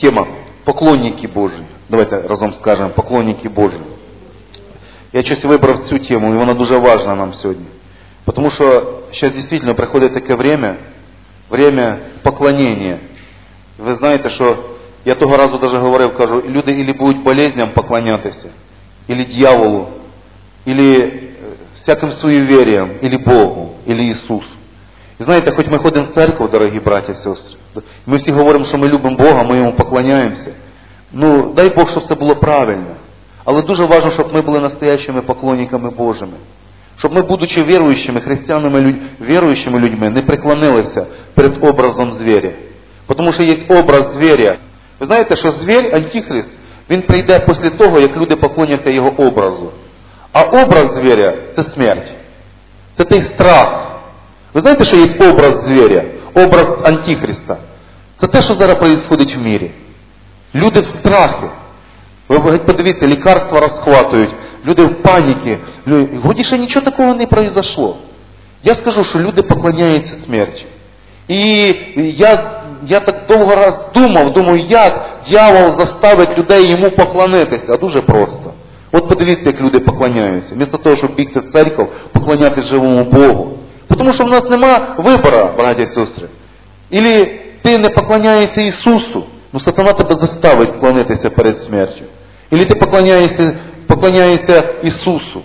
Тема «Поклонники Божі». Давайте разом скажемо «Поклонники Божі». Я щось вибрав цю тему, і вона дуже важна нам сьогодні. Тому що зараз дійсно приходить таке время поклонення. Ви знаєте, що я того разу даже говорив, кажу, люди ілі будуть болезням поклонятися, ілі дьяволу, ілі всяким суєвір'ям, ілі Богу, ілі Ісусу. І знаєте, хоч ми ходимо в церкву, дорогі браті і сестри, ми всі говоримо, що ми любимо Бога, ми Йому поклоняємося. Ну, дай Бог, щоб це було правильно. Але дуже важливо, щоб ми були настоящими поклонниками Божими. Щоб ми, будучи віруючими, християнами, віруючими людьми, не преклонилися перед образом звіря. Тому що є образ звіря. Ви знаєте, що звір, антихрист, він прийде після того, як люди поклоняться його образу. А образ звіря – це смерть. Це той страх. Ви знаєте, що є образ звіря? Образ антихриста. Це те, що зараз відбувається в мірі. Люди в страхі. Ви подивіться, лікарства розхватують, люди в паніці. Годі, що нічого такого не произошло. Я скажу, що люди поклоняються смерті. І я так довго раз думаю, як дьявол заставить людей йому поклонитися. А дуже просто. От подивіться, як люди поклоняються. Вмісто того, щоб бігти в церкву, поклонятися живому Богу. Тому що в нас нема вибору, браті і сестри. Ілі ти не поклоняєшся Ісусу, ну сатана тебе заставить склонитися перед смертю. Ілі ти поклоняєшся Ісусу.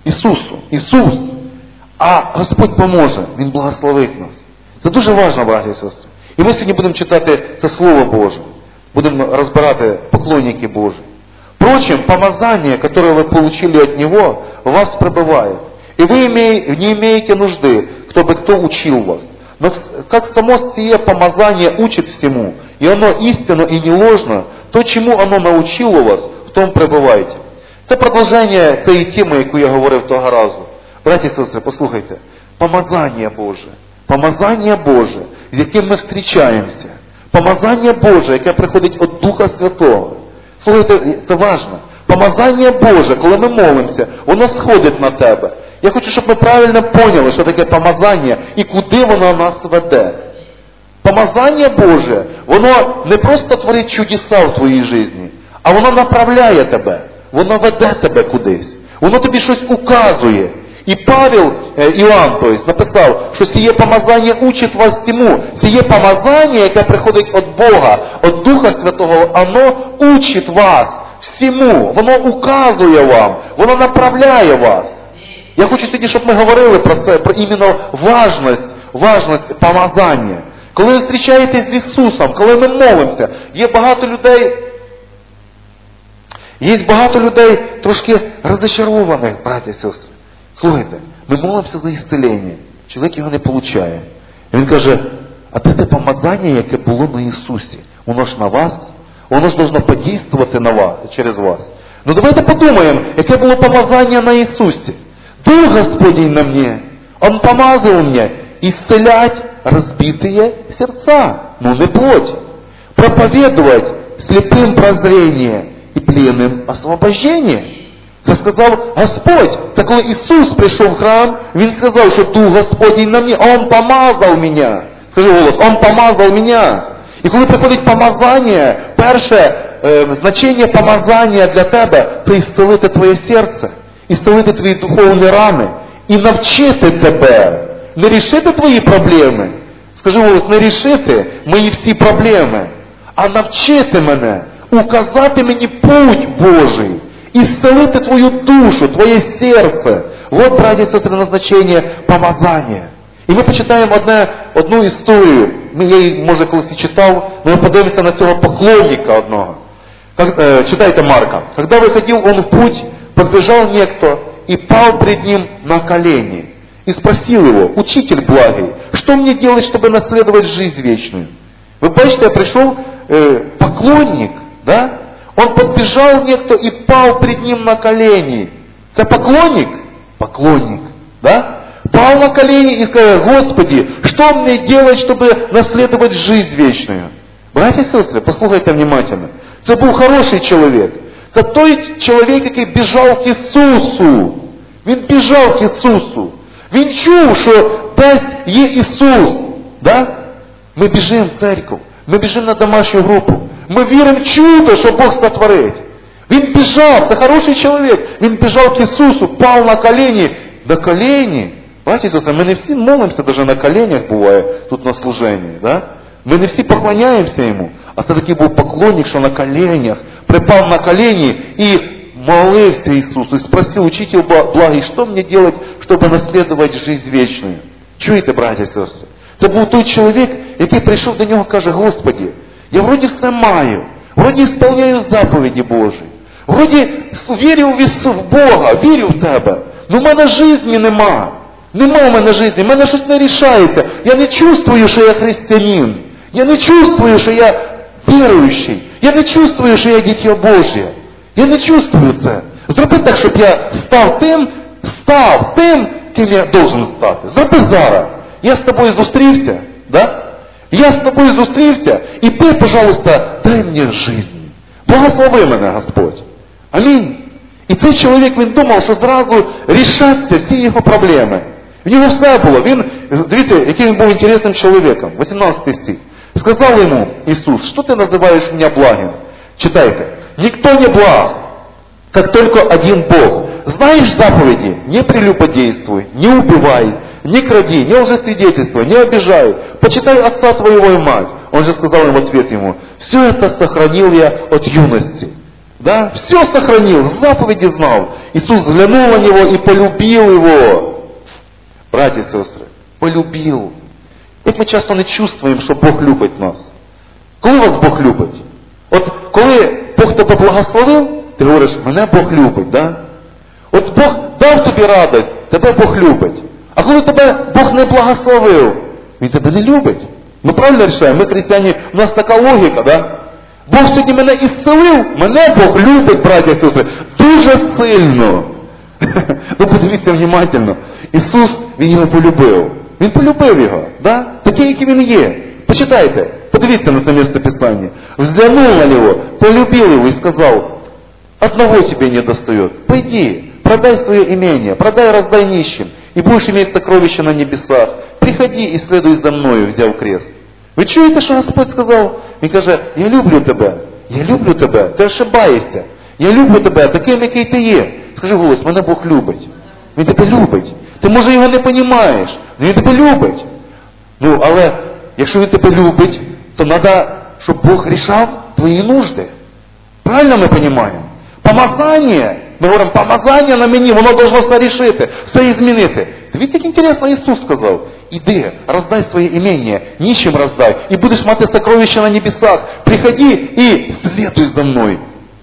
Ісус. А Господь поможе, Він благословить нас. Це дуже важливо, браті і сестри. І ми сьогодні будемо читати це Слово Боже. Будемо розбирати поклонники Божі. Впрочем, помазание, которое вы получили от Него, в вас пребывает. И вы не имеете нужды, чтобы кто учил вас. Но как само сие помазание учит всему, и оно истинно и не ложно, то, чему оно научило вас, в том пребывайте. Це продовження цієї теми, яку я говорив того разу. Браті і сестри, послухайте. Помазання Боже, з яким ми зустрічаємося. Помазання Боже, яке приходить від Духа Святого. Слухайте, це важливо. Помазання Боже, коли ми молимося, воно сходить на тебе. Я хочу, щоб ми правильно поняли, що таке помазання і куди воно нас веде. Помазання Боже, воно не просто творить чудеса в твоїй житті, а воно направляє тебе, воно веде тебе кудись. Воно тобі щось указує. І Павел, Іоанн, написав, що сіє помазання учить вас всьому. Сіє помазання, яке приходить від Бога, від Духа Святого, воно учить вас всьому. Воно указує вам, воно направляє вас. Я хочу сьогодні, щоб ми говорили про це, про іменно важність помазання. Коли ви зустрічаєтесь з Ісусом, коли ми молимося, є багато людей трошки розчарованих, браті і сестри. Слухайте, ми молимося за ісцелення. Чоловік його не отримує. І він каже, а де те помазання, яке було на Ісусі? Воно ж на вас? Воно ж должно подействувати на вас, через вас. Ну давайте подумаємо, яке було помазання на Ісусі. Дух Господень на мне, Он помазал меня исцелять разбитые сердца, но не плоть, проповедовать слепым прозрение и пленным освобождение. Це сказав Господь. Це коли Ісус прийшов в храм, Він сказав, що Дух Господень на мені, Он помазав мене. Скажи голос, Он помазав мене. І коли приходить помазання, перше значення помазання для тебе – це ісцелити твоє серце, ісцелити твої духовні рани і навчити тебе, не рішити твої проблеми. Скажи голос, не рішити мої всі проблеми, а навчити мене, указати мені путь Божий, исцелити твою душу, твоє серце. Вот, браті і сестри, назначення помазання. І ми почитаємо одну історію. Я її, може, колись і читав, но ми подивимося на цього поклонника одного. Читайте Марка. Когда выходил он в путь, подбежал некто и пал пред ним на колени. И спросил его, учитель благий, что мне делать, чтобы наследовать жизнь вечную? Вы бачите, пришел поклонник, да? Он подбежал некто и пал пред ним на колени. Это поклонник? Поклонник, да? Пал на колени и сказал, Господи, что мне делать, чтобы наследовать жизнь вечную? Братья и сестры, послухайте внимательно. Это был хороший человек. Это той человек, який біжав к Ісусу. Він біжав к Ісусу. Він чув, що десь є Ісус. Да? Ми біжимо в церкву. Ми біжимо на домашню групу. Ми віримо в чудо, що Бог сотворить. Він біжав, це хороший чоловік. Він біжав к Ісусу, пав на коліні. На коліні. Бачите, Ісусе, ми не всі молимося, навіть на коленях буває, тут на служенні. Да? Ми не всі поклоняємося Йому. А це такий був поклонник, що на коленях, припав на колени и молился Иисусу, и спросил: учитель благий, что мне делать, чтобы наследовать жизнь вечную? Чуєте, браття і сестри? Це був той чоловік, який прийшов до нього і каже: Господи, я вроді все маю, вроді сповняю заповіді Божі, вроді вірю в Бога, вірю в Тебе, но в мене житті нема. Нема в мене житті, в мене щось не рішається. Я не чувствую, що я християнин. Я не чувствую, що я віруючий. Я не чувствую, що я дитя Божє. Я не чувствую це. Зроби так, щоб я став тим, ким я должен стати. Зроби зараз. Я з тобою зустрівся, да? Я з тобою зустрівся, і ти, пожалуйста, дай мені життя. Благослови мене, Господь. Амінь. І цей чоловік, він думав, що зразу рішаться всі його проблеми. В нього все було. Він, дивіться, який він був інтересним чоловіком. 18 стих. Сказал ему Иисус: что ты называешь меня благим? Читайте. Никто не благ, как только один Бог. Знаешь заповеди? Не прелюбодействуй, не убивай, не кради, не лжесвидетельствуй, не обижай, почитай отца твоего и мать. Он же сказал в ответ ему: все это сохранил я от юности. Да? Все сохранил, заповеди знал. Иисус взглянул на него и полюбил его. Братья и сестры, полюбил. Як ми часто не чувствуємо, що Бог любить нас. Коли вас Бог любить? От коли Бог тебе благословив, ти говориш: мене Бог любить, да? От Бог дав тобі радість, тебе Бог любить. А коли тебе Бог не благословив, Він тебе не любить. Ми правильно рішаємо? Ми християни, у нас така логіка, да? Бог сьогодні мене ісцелив, мене Бог любить, браття і сестри, дуже сильно. Ну подивіться внимательно. Ісус, Він його полюбив. Він полюбив його, да? Такий, який він є. Почитайте, подивіться на це місце Писання. Взглянул на него, полюбил его и сказал: одного тебе не достает. Пойди, продай свое имение, продай, раздай нищим, и будешь иметь сокровища на небесах. Приходи и следуй за мною, взяв крест. Ви чуєте, що Господь сказав? Він каже: я люблю тебе, ти ошибаєшся. Я люблю тебе таким, який ти є. Скажи голос: мене Бог любить. Він тебе любить. Ти, може, його не розумієш, але він тебе любить. Ну, але якщо він тебе любить, то треба, щоб Бог рішав твої нужди. Правильно ми розуміємо? Помазання, ми говоримо, помазання на мені, воно должно все рішити, все змінити. Дивіться, як інтересно Ісус сказав: іди, роздай своє імення, нищим роздай, і будеш мати сокровища на небесах. Приходи і слідуй за мною.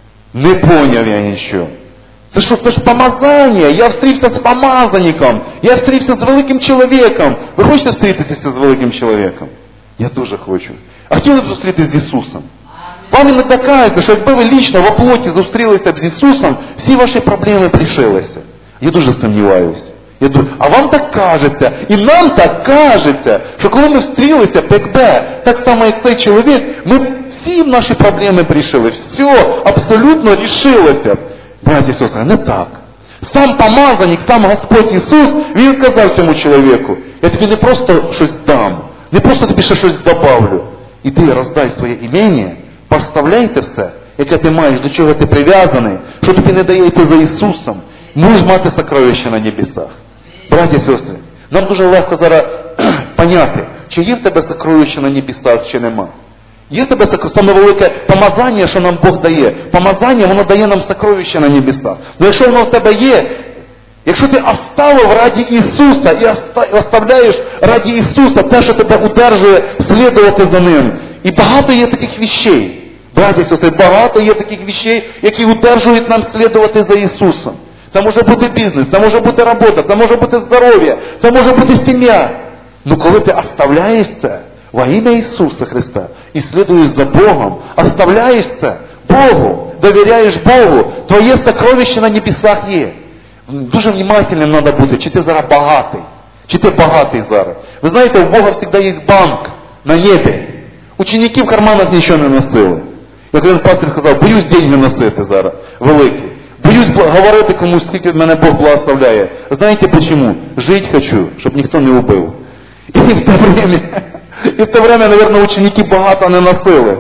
Не поняв я нічого. Це що, це ж помазання. Я встрівся з помазанником. Я встрівся з великим чоловіком. Ви хочете зустрітися з великим чоловіком? Я дуже хочу. А хотіли б зустрітися з Ісусом? Вам іноді кажеться, що якби ви лично в плоті зустрілися б з Ісусом, всі ваші проблеми б рішилися. Я дуже сумніваюся. А вам так кажеться, і нам так кажеться, що коли ми встрілися, так само як цей чоловік, ми всі наші проблеми б рішили. Все абсолютно рішилося. Браті і сестри, не так. Сам помазаник, сам Господь Ісус, Він сказав цьому чоловіку: я тобі не просто щось дам, не просто тобі ще щось добавлю. Іди, роздай своє імення, поставляйте все, яке ти маєш, до чого ти прив'язаний, що тобі не дає йти за Ісусом. Можеш мати сокровища на небесах. Браті і сестри, нам дуже легко зараз поняти, чи є в тебе сокровища на небесах, чи нема. Є в тебе саме велике помазання, що нам Бог дає. Помазання, воно дає нам сокровища на небесах. Но якщо воно в тебе є, якщо ти оставив раді Ісуса і оставляєш раді Ісуса те, що тебе удержує слідувати за Ним. І багато є таких вещей, браті і сестри, багато є таких вещей, які удержують нам слідувати за Ісусом. Це може бути бізнес, це може бути робота, це може бути здоров'я, це може бути сім'я. Ну коли ти оставляєш це во ім'я Ісуса Христа і слідуєш за Богом, оставляєш це Богу, довіряєш Богу, твоє сокровище на небесах є. Дуже внимательним треба бути, чи ти зараз багатий, чи ти багатий зараз. Ви знаєте, у Бога завжди є банк на небі. Ученики в карманах нічого не носили. Як один пастор сказав: боюсь деньги носити зараз, великі. Боюсь говорити комусь, скільки мене Бог благословляє. Знаєте почему? Жить хочу, щоб ніхто не убив. І в те время, наверное, ученики багато не носили.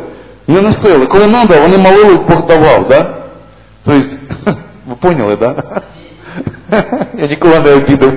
Не носили. Коли треба, вони молились, Бог давав, да? Тобто, ви поняли, да? Я ніколи не обідав.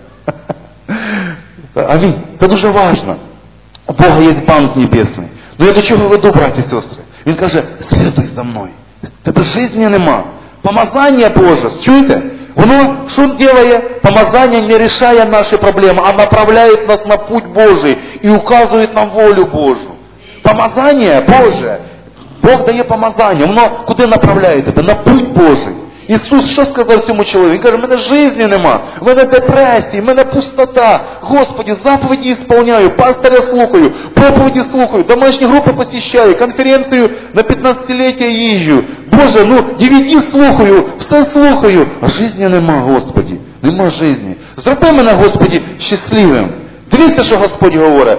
Амінь. Це дуже важливо. У Бога є банк небесний. Ну я до чого веду, браті і сестри? Він каже, слідуй за мною. Тебе житті нема. Помазання Боже, чуєте? Воно що робить? Помазання не рішає наші проблеми, а направляє нас на путь Божий і указує нам волю Божу. Помазання Боже. Бог дає помазання. Воно куди направляє тебе? На путь Божий. Ісус що сказав цьому чоловіку? Він каже, в мене житті нема, в мене депресії, в мене пустота. Господи, заповіді ісполняю, пастиря слухаю, проповіді слухаю, домашні групи посещаю, конференцію на 15-ліття їжджу. Боже, DVD слухаю, все слухаю. А житті нема, Господи, нема житті. Зроби мене, Господи, щасливим. Дивіться, що Господь говорить.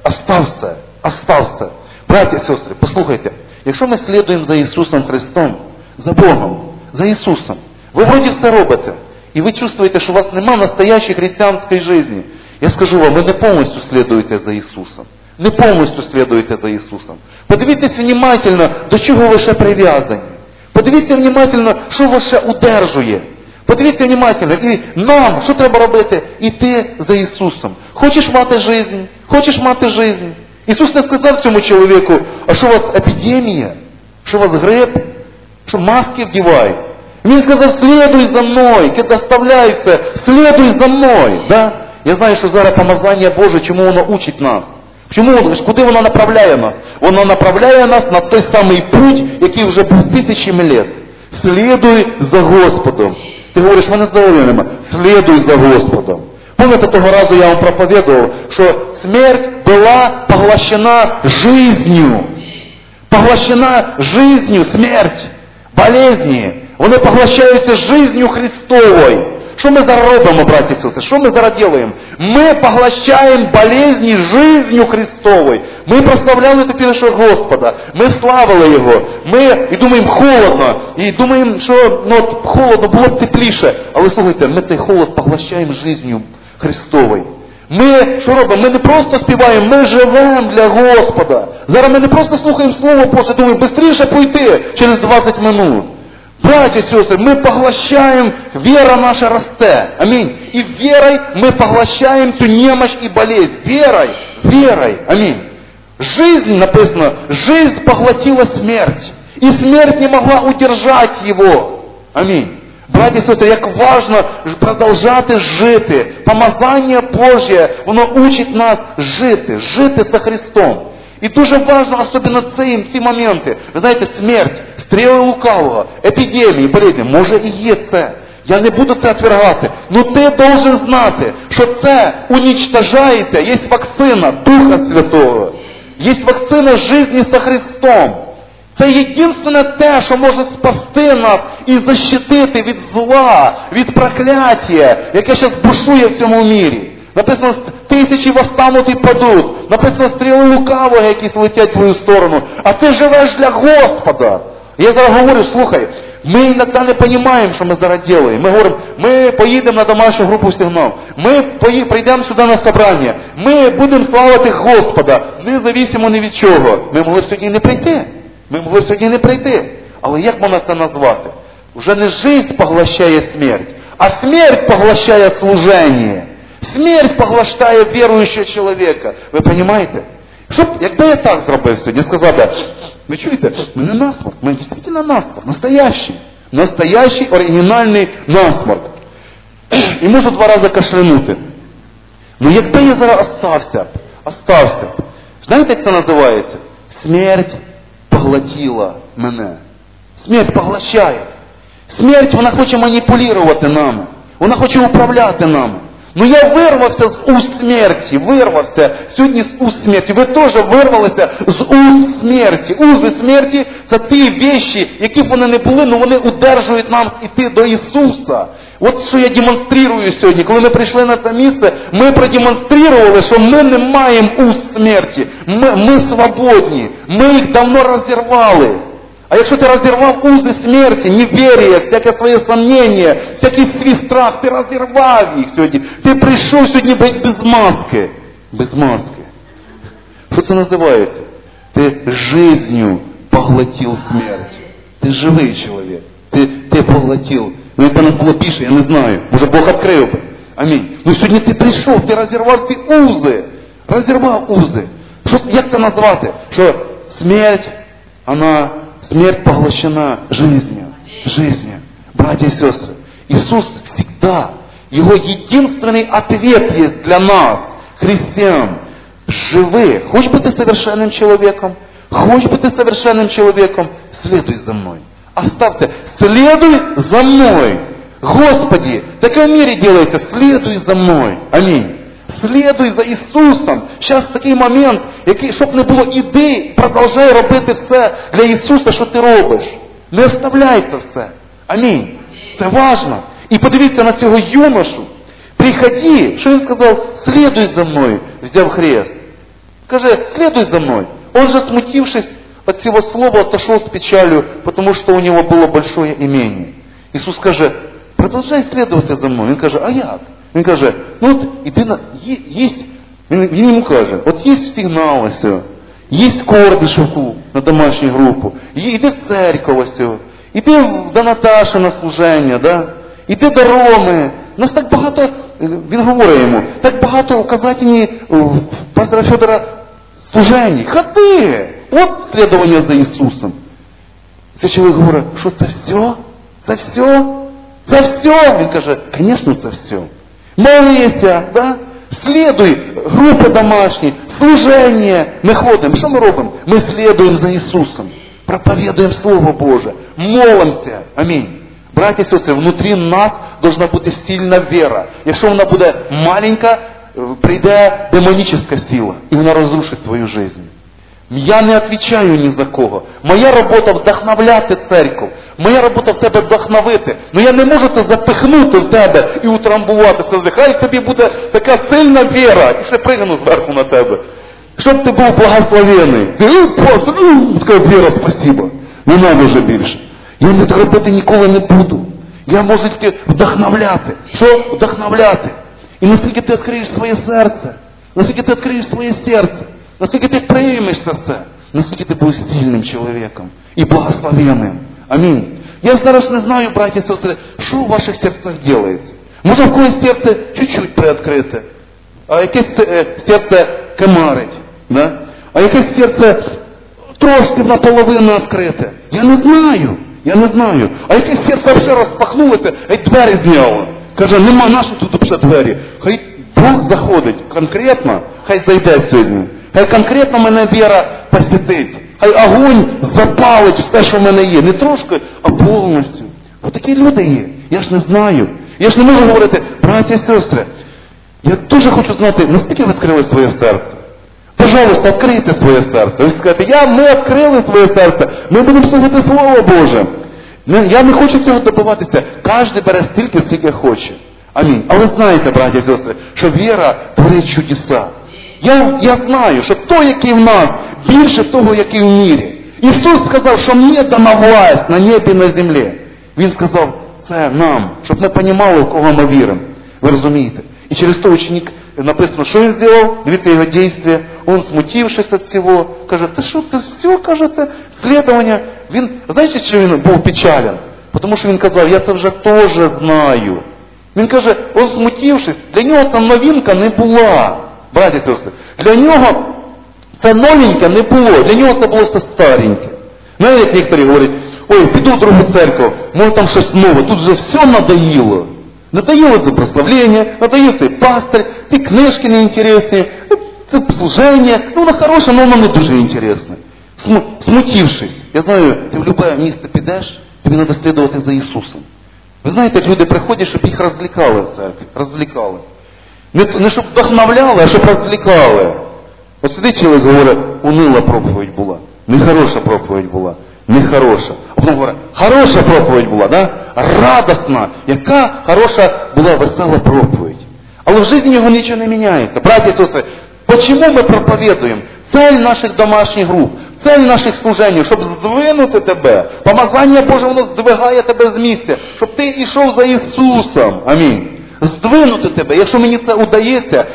Остався. Браті і сестри, послухайте, якщо ми слідуємо за Ісусом Христом, за Богом, за Ісусом, ви вроді все робите, і ви чувствуєте, що у вас немає настоящей християнської житті. Я скажу вам, ви не повністю слідуєте за Ісусом. Не повністю слідуєте за Ісусом. Подивіться внимательно, до чого ви ще прив'язані. Подивіться внимательно, що вас ще удержує. Подивіться внимательно. І нам, що треба робити? Іти за Ісусом. Хочеш мати життя? Хочеш мати життя? Ісус не сказав цьому чоловіку, а що у вас епідемія? Що у вас грип? Що маски вдівають? Він сказав, слідуй за мною, доставляй все, слідуй за мною. Да? Я знаю, що зараз помазання Боже, чому воно учить нас? Куди воно направляє нас? Воно направляє нас на той самий путь, який вже був тисячами літ. Слідуй за Господом. Ти говориш, в мене здоров'я нема. Слідуй за Господом. Помните, того разу я вам проповідував, що смерть була поглощена жизнью. Поглощена жизнью, смерть, болезні. Вони поглощаються жизнью Христовою. Що ми зараз робимо, браті і сестри? Що ми зараз робимо? Ми поглощаємо болезні жизнью Христовою. Ми прославляли тепер Господа. Ми славили Його. Ми і думаємо, холодно. І думаємо, що холодно, було б тепліше. Але слухайте, ми цей холод поглощаємо жизнью Христовою. Ми, що робимо? Ми не просто співаємо, ми живемо для Господа. Зараз ми не просто слухаємо Слово Боже, думаємо, швидше пойти через 20 минут. Братья и сестры, мы поглощаем, вера наша росте. Аминь. И верой мы поглощаем эту немощь и болезнь. Верой. Аминь. Жизнь, написано, жизнь поглотила смерть. И смерть не могла удержать его. Аминь. Браті і сестри, як важно продовжати жити. Помазання Божє, воно учить нас жити за Христом. І дуже важливо, особливо ці моменти. Ви знаєте, смерть, стріли лукавого, епідемії, болезні, може і є це. Я не буду це отвергати. Но ти должен знати, що це уничтожаєте. Є вакцина Духа Святого. Є вакцина житті со Христом. Це єдине те, що може спасти нас і защитити від зла, від прокляття, яке зараз бушує в цьому мірі. Написано, тисячі восстануть і падуть. Написано, стріли лукавого, які летять в твою сторону. А ти живеш для Господа. Я зараз говорю, слухай, ми іноді не розуміємо, що ми зараз робимо. Ми говоримо, ми поїдемо на домашню групу «Сигнал». Ми прийдемо сюди на собрання. Ми будемо славити Господа. Независимо ні від чого. Ми могли сьогодні не прийти. Але як можна це назвати? Вже не життя поглощає смерть, а смерть поглощає служення. Смерть поглощає віруючого чоловіка. Ви розумієте? Якби я так зробив сьогодні, сказав би, ви чуєте, в мене насморк, в мене дійсно насморк, настоящий, оригінальний насморк. І можу 2 рази кашлянути. Ну якби я зараз остався. Знаєте, як це називається? Смерть поглотила мене. Смерть поглощає. Смерть, вона хоче маніпулювати нами. Вона хоче управляти нами. Ну я вирвався з уст смерті, сьогодні з уст смерті. Ви теж вирвалися з уст смерті. Узи смерті – це ті речі, які б вони не були, але вони удержують нам йти до Ісуса. От що я демонструю сьогодні. Коли ми прийшли на це місце, ми продемонстрували, що ми не маємо уст смерті. Ми свободні. Ми їх давно розірвали. А якщо ти розірвав узи смерті, неверие, всяке своє сомнення, всякий свій страх, ти розірвав їх сьогодні. Ти прийшов сьогодні без маски. Без маски. Що це називається? Ти жизнью поглотил смерть. Ти живий чоловік. Ти поглотив. Ну, якби нас було більше, я не знаю. Може Бог відкрив би. Амінь. Ну сьогодні ти прийшов, ти розірвав ці узи. Розірвав узи. Як це назвати? Що смерть поглощена жизнью. Братья и сестры, Иисус всегда, Его единственный ответ есть для нас, христиан. Живи. Хочешь быть ты совершенным человеком? Хочешь быть ты совершенным человеком? Следуй за мной. Оставьте. Следуй за мной. Господи, так и в мире делается. Следуй за мной. Аминь. Слідуй за Ісусом. Зараз такий момент, щоб не було іди, продовжай робити все для Ісуса, що ти робиш. Не оставляй це все. Амінь. Це важливо. І подивіться на цього юношу. Приходи. Що він сказав? Слідуй за мною. Взяв хрест. Каже, слідуй за мною. Он же, смутившись от цього слова, отошел с печалью, потому что у него было большое имение. Ісус каже, продовжай слідувати за мною. Він каже, а як? Він каже, ну от іди на... Він йому каже, от є сигнал ось, є корди шовку на домашню групу, іди в церкву ось, іди до Наташі на служення, да? Іди до Роми. У нас так багато, він говорить йому, так багато указательні пастора Федора служень. Ходи! От слідування за Ісусом. Цей чоловік говорить, що це все? Це все? Це все? Він каже, звісно, це все. Молися, да? Слідуй, групи домашні, служення. Ми ходимо, що ми робимо? Ми слідуємо за Ісусом, проповідуємо Слово Боже, молимося. Амінь. Браті і сестри, внутрі нас должна бути сильна віра. Якщо вона буде маленька, прийде демонічна сила, і вона розрушить твою життя. Я не відповідаю ні за кого. Моя робота вдохновляти церкву. Моя робота в тебе вдохновити. Но я не можу це запихнути в тебе і утрамбувати. Сказати, хай тобі буде така сильна віра. І ще пригну зверху на тебе. Щоб ти був благословений. Просто, така віра, спасибо. Не треба вже більше. Я не так робити ніколи не буду. Я можу тільки вдохновляти. Що? Вдохновляти. І наскільки ти відкриєш своє серце, наскільки ти відкриєш своє серце, наскільки ти приймеш це все, наскільки ти будеш сильним чоловіком і благословенним. Амінь. Я зараз не знаю, браті і сестри, що у ваших серцях ділається. Може в когось серце чуть-чуть приоткрите, а якесь серце кемарить, да? А якесь серце трошки наполовину відкрите. Я не знаю. А якесь серце вже розпахнулося, і двері зняло. Каже, нема нашої тут вже двері. Хай Бог заходить конкретно, хай зайде сьогодні. Хай конкретно мене віра посітить. Хай огонь запалить все, що в мене є. Не трошки, а повністю. Ось такі люди є. Я ж не знаю. Я ж не можу говорити, браті і сестри, я дуже хочу знати, наскільки ви відкрили своє серце. Пожалуйста, відкрийте своє серце. Ви скажете, ми відкрили своє серце, ми будемо слухати Слово Боже. Я не хочу цього добиватися. Кожен бере стільки, скільки хоче. Амінь. Але знаєте, браті і сестри, що віра творить чудеса. Я знаю, що той, який в нас, більше того, який в мірі. Ісус сказав, що мені дана власть на небі і на землі. Він сказав це нам, щоб ми розуміли, в кого ми віримо. Ви розумієте? І через то ученик написано, що він зробив, дивіться його дійство, він, смутившись від цього, каже, ти що, ти все, кажете, слідування. Він, знаєте, що він був печален? Тому що він казав, я це вже теж знаю. Він каже, він смутившись, для нього ця новинка не була. Браті і сестри, для нього це новеньке не було, для нього це було все стареньке. Знаєте, як некоторі говорять, ой, піду в другу церкву, може там щось нове, тут вже все надоїло. Надоело це прославлення, надоело цей пастир, ці книжки неінтересні, це служення, воно хороше, але воно не дуже інтересне. Смутившись, я знаю, ти в будь-яке місце підеш, тобі треба слідувати за Ісусом. Ви знаєте, як люди приходять, щоб їх розлікали в церкві, розлікали. Не щоб вдохновляли, а щоб розлікали. От сидить чоловік, говорить, унила проповідь була, нехороша проповідь була. Нехороша. А потім говорить, хороша проповідь була, да? Радосна. Яка хороша була весела проповідь. Але в житті його нічого не міняється. Браті і сестри, чому ми проповідуємо? Цель наших домашніх груп, цель наших служень, щоб здвинути тебе. Помазання Боже, воно здвигає тебе з місця, щоб ти йшов за Ісусом. Амінь. Здвинути тебе. Якщо мені це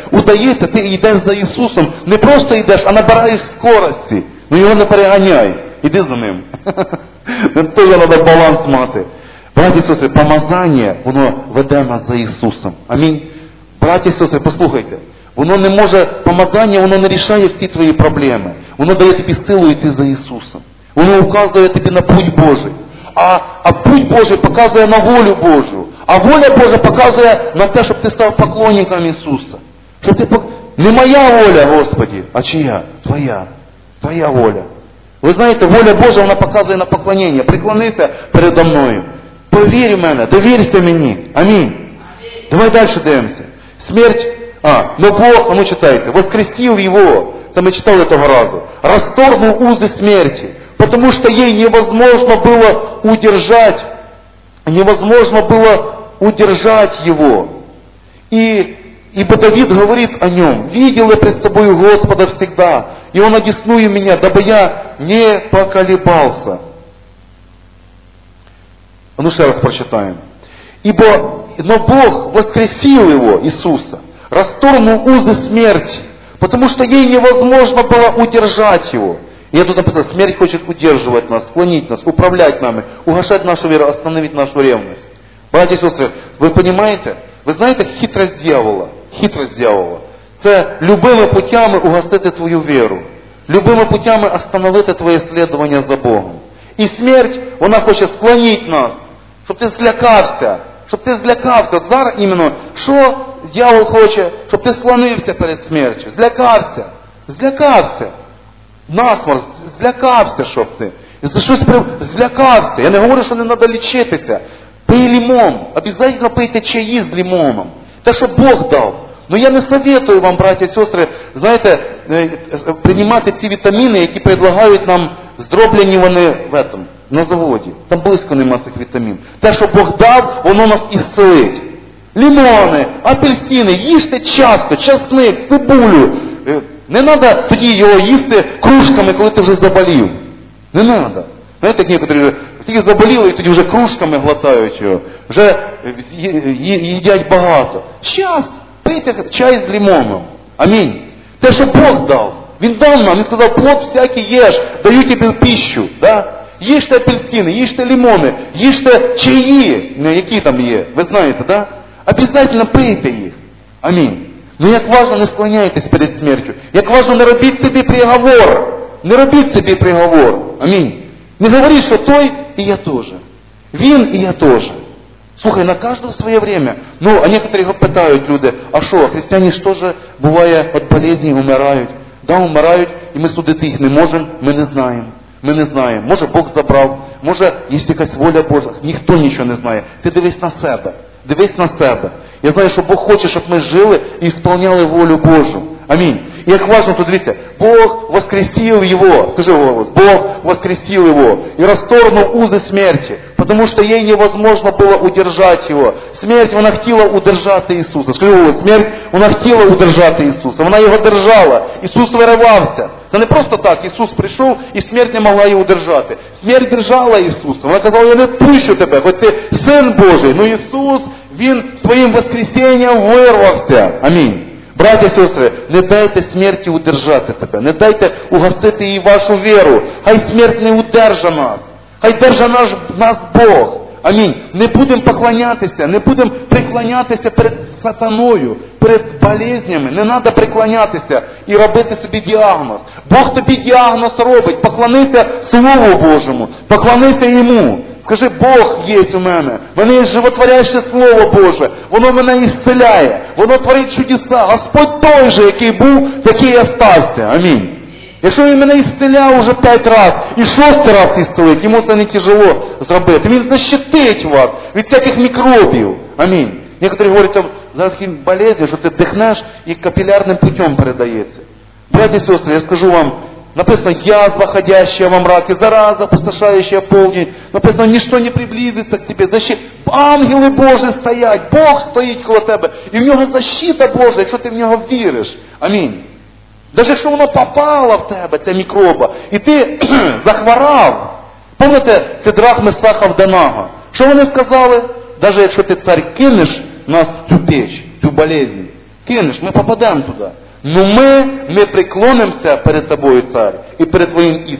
удається, ти йдеш за Ісусом. Не просто йдеш, а набираєш скорості. Ну його не переганяй. іди за ним. Теж треба баланс мати. Браті і сестри, помазання, воно веде нас за Ісусом. Амінь. Браті і сестри, послухайте. Воно не може, помазання, воно не рішає всі твої проблеми. Воно дає тобі силу йти за Ісусом. Воно вказує тобі на путь Божий. А путь Божий показує на волю Божу. А воля Божа показує на те, щоб ти став поклонником Ісуса. Щоб ти не моя воля, Господи, а чия? Твоя. Твоя воля. Ви знаєте, воля Божа, вона показує на поклонення. Преклонися передо мною. Повір в мене, довірся мені. Амінь. Давай далі дивимося. Смерть, но Бог, ну читайте, воскресил его, это мы читали того разу, расторгнул узы смерти, потому что ей невозможно было удержать его. Ибо Давид говорит о нем, видел я пред собою Господа всегда, и он одесную меня, дабы я не поколебался. Ну еще раз прочитаем. Но Бог воскресил его, Иисуса, расторгнул узы смерти, потому что ей невозможно было удержать его. И я тут написано, смерть хочет удерживать нас, склонить нас, управлять нами, угашать нашу веру, остановить нашу ревность. Братья и сестры, вы понимаете? Ви знаєте хитрость дьявола? Хитрость дьявола. Це любими путями угасити твою віру. Любими путями остановити твоє слідування за Богом. І смерть, вона хоче склонити нас, щоб ти злякався. Щоб ти злякався. Зараз іменно, що дьявол хоче? Щоб ти склонився перед смертю. Злякався. Злякався. Насморк. Злякався, щоб ти. За щось злякався. Я не говорю, що не треба лічитися. Пий лимон. Обязательно пийте чаї з лимоном. Те, що Бог дав. Но я не советую вам, браті і сестри, знаєте, приймати ці вітаміни, які предлагають нам, зроблені вони на заводі. Там близько нема цих вітамін. Те, що Бог дав, воно нас ісцелить. Лимони, апельсини, їжте часто, часник, цибулю. Не треба тоді його їсти кружками, коли ти вже заболів. Не треба. Знаєте, як некоторі тільки заболіли і тоді вже кружками глотають його. Вже їдять багато. Час. Пийте чай з лимоном. Амінь. Те, що Бог дав. Він дав нам, він сказав, плод всякий єш, даю тобі пищу. Да? Їжте апельсини, їжте лимони, їжте чаї, які там є. Ви знаєте, да? Обязательно пийте їх. Амінь. Ну як важно, не склоняйтесь перед смертю. Як важно, не робіть собі приговор. Не робіть собі приговор. Амінь. Не говоріть, що той і я теж. Він і я теж. Слухай, на кожного своє время. Ну, а некоторые питають люди, а що, християни ж теж буває від болезні умирають. Да, умирають, і ми судити їх не можемо, ми не знаємо. Ми не знаємо. Може Бог забрав, може є якась воля Божа. Ніхто нічого не знає. Ти дивись на себе. Дивись на себе. Я знаю, що Бог хоче, щоб ми жили і сповняли волю Божу. Амінь. И как важно тут, видите, Бог воскресил его, скажи голос, Бог воскресил его и расторгнул узы смерти, потому что ей невозможно было удержать его. Смерть, вона хотіла удержати Ісуса. Скажи голос, смерть, вона хотіла удержати Ісуса. Вона його держала. Ісус виривався. Це не просто так, Ісус прийшов і смерть не могла його удержати. Смерть держала Ісуса. Вона казала, я не пущу тебе, хоч ти Син Божий. Но Ісус, Він своїм воскресінням вирвався. Амінь. Браті і сестри, не дайте смерті удержати тебе, не дайте угасити їй вашу віру. Хай смерть не удержа нас, хай держа нас Бог. Амінь. Не будемо поклонятися, не будемо приклонятися перед сатаною, перед болезнями. Не треба приклонятися і робити собі діагноз. Бог тобі діагноз робить. Поклонися Слову Божому, поклонися Йому. Скажи, Бог є у мене. В мене є животворяще Слово Боже. Воно мене ісцеляє. Воно творить чудеса. Господь той же, який був, такий і остався. Амінь. Якщо Він мене ісцеляв уже 5 разів і 6 раз ісцелить, йому це не тяжело зробити. Він защитить вас від всяких мікробів. Амінь. Некоторі говорять, там, за такі болезні, що ти дихнеш і капілярним путем передається. Браті і сестри, я скажу вам, написано, язва, ходящая во мраке, зараза, опустошающая полдень. Написано, ничто не приблизится к тебе. Ангели Божі стоять, Бог стоїть коло тебе. І в нього защита Божа, якщо ти в нього віриш. Амінь. Навіть якщо воно попало в тебе, ця мікроба, і ти захворав. Пам'ятаєте Сидрах, Месах, Авденаго? Що вони сказали? Навіть якщо ти, цар, кинеш нас в цю печ, в цю болезнь, кинеш, ми попадемо туди. Но ми не преклонимося перед тобою, цар, і перед твоїм ідолом.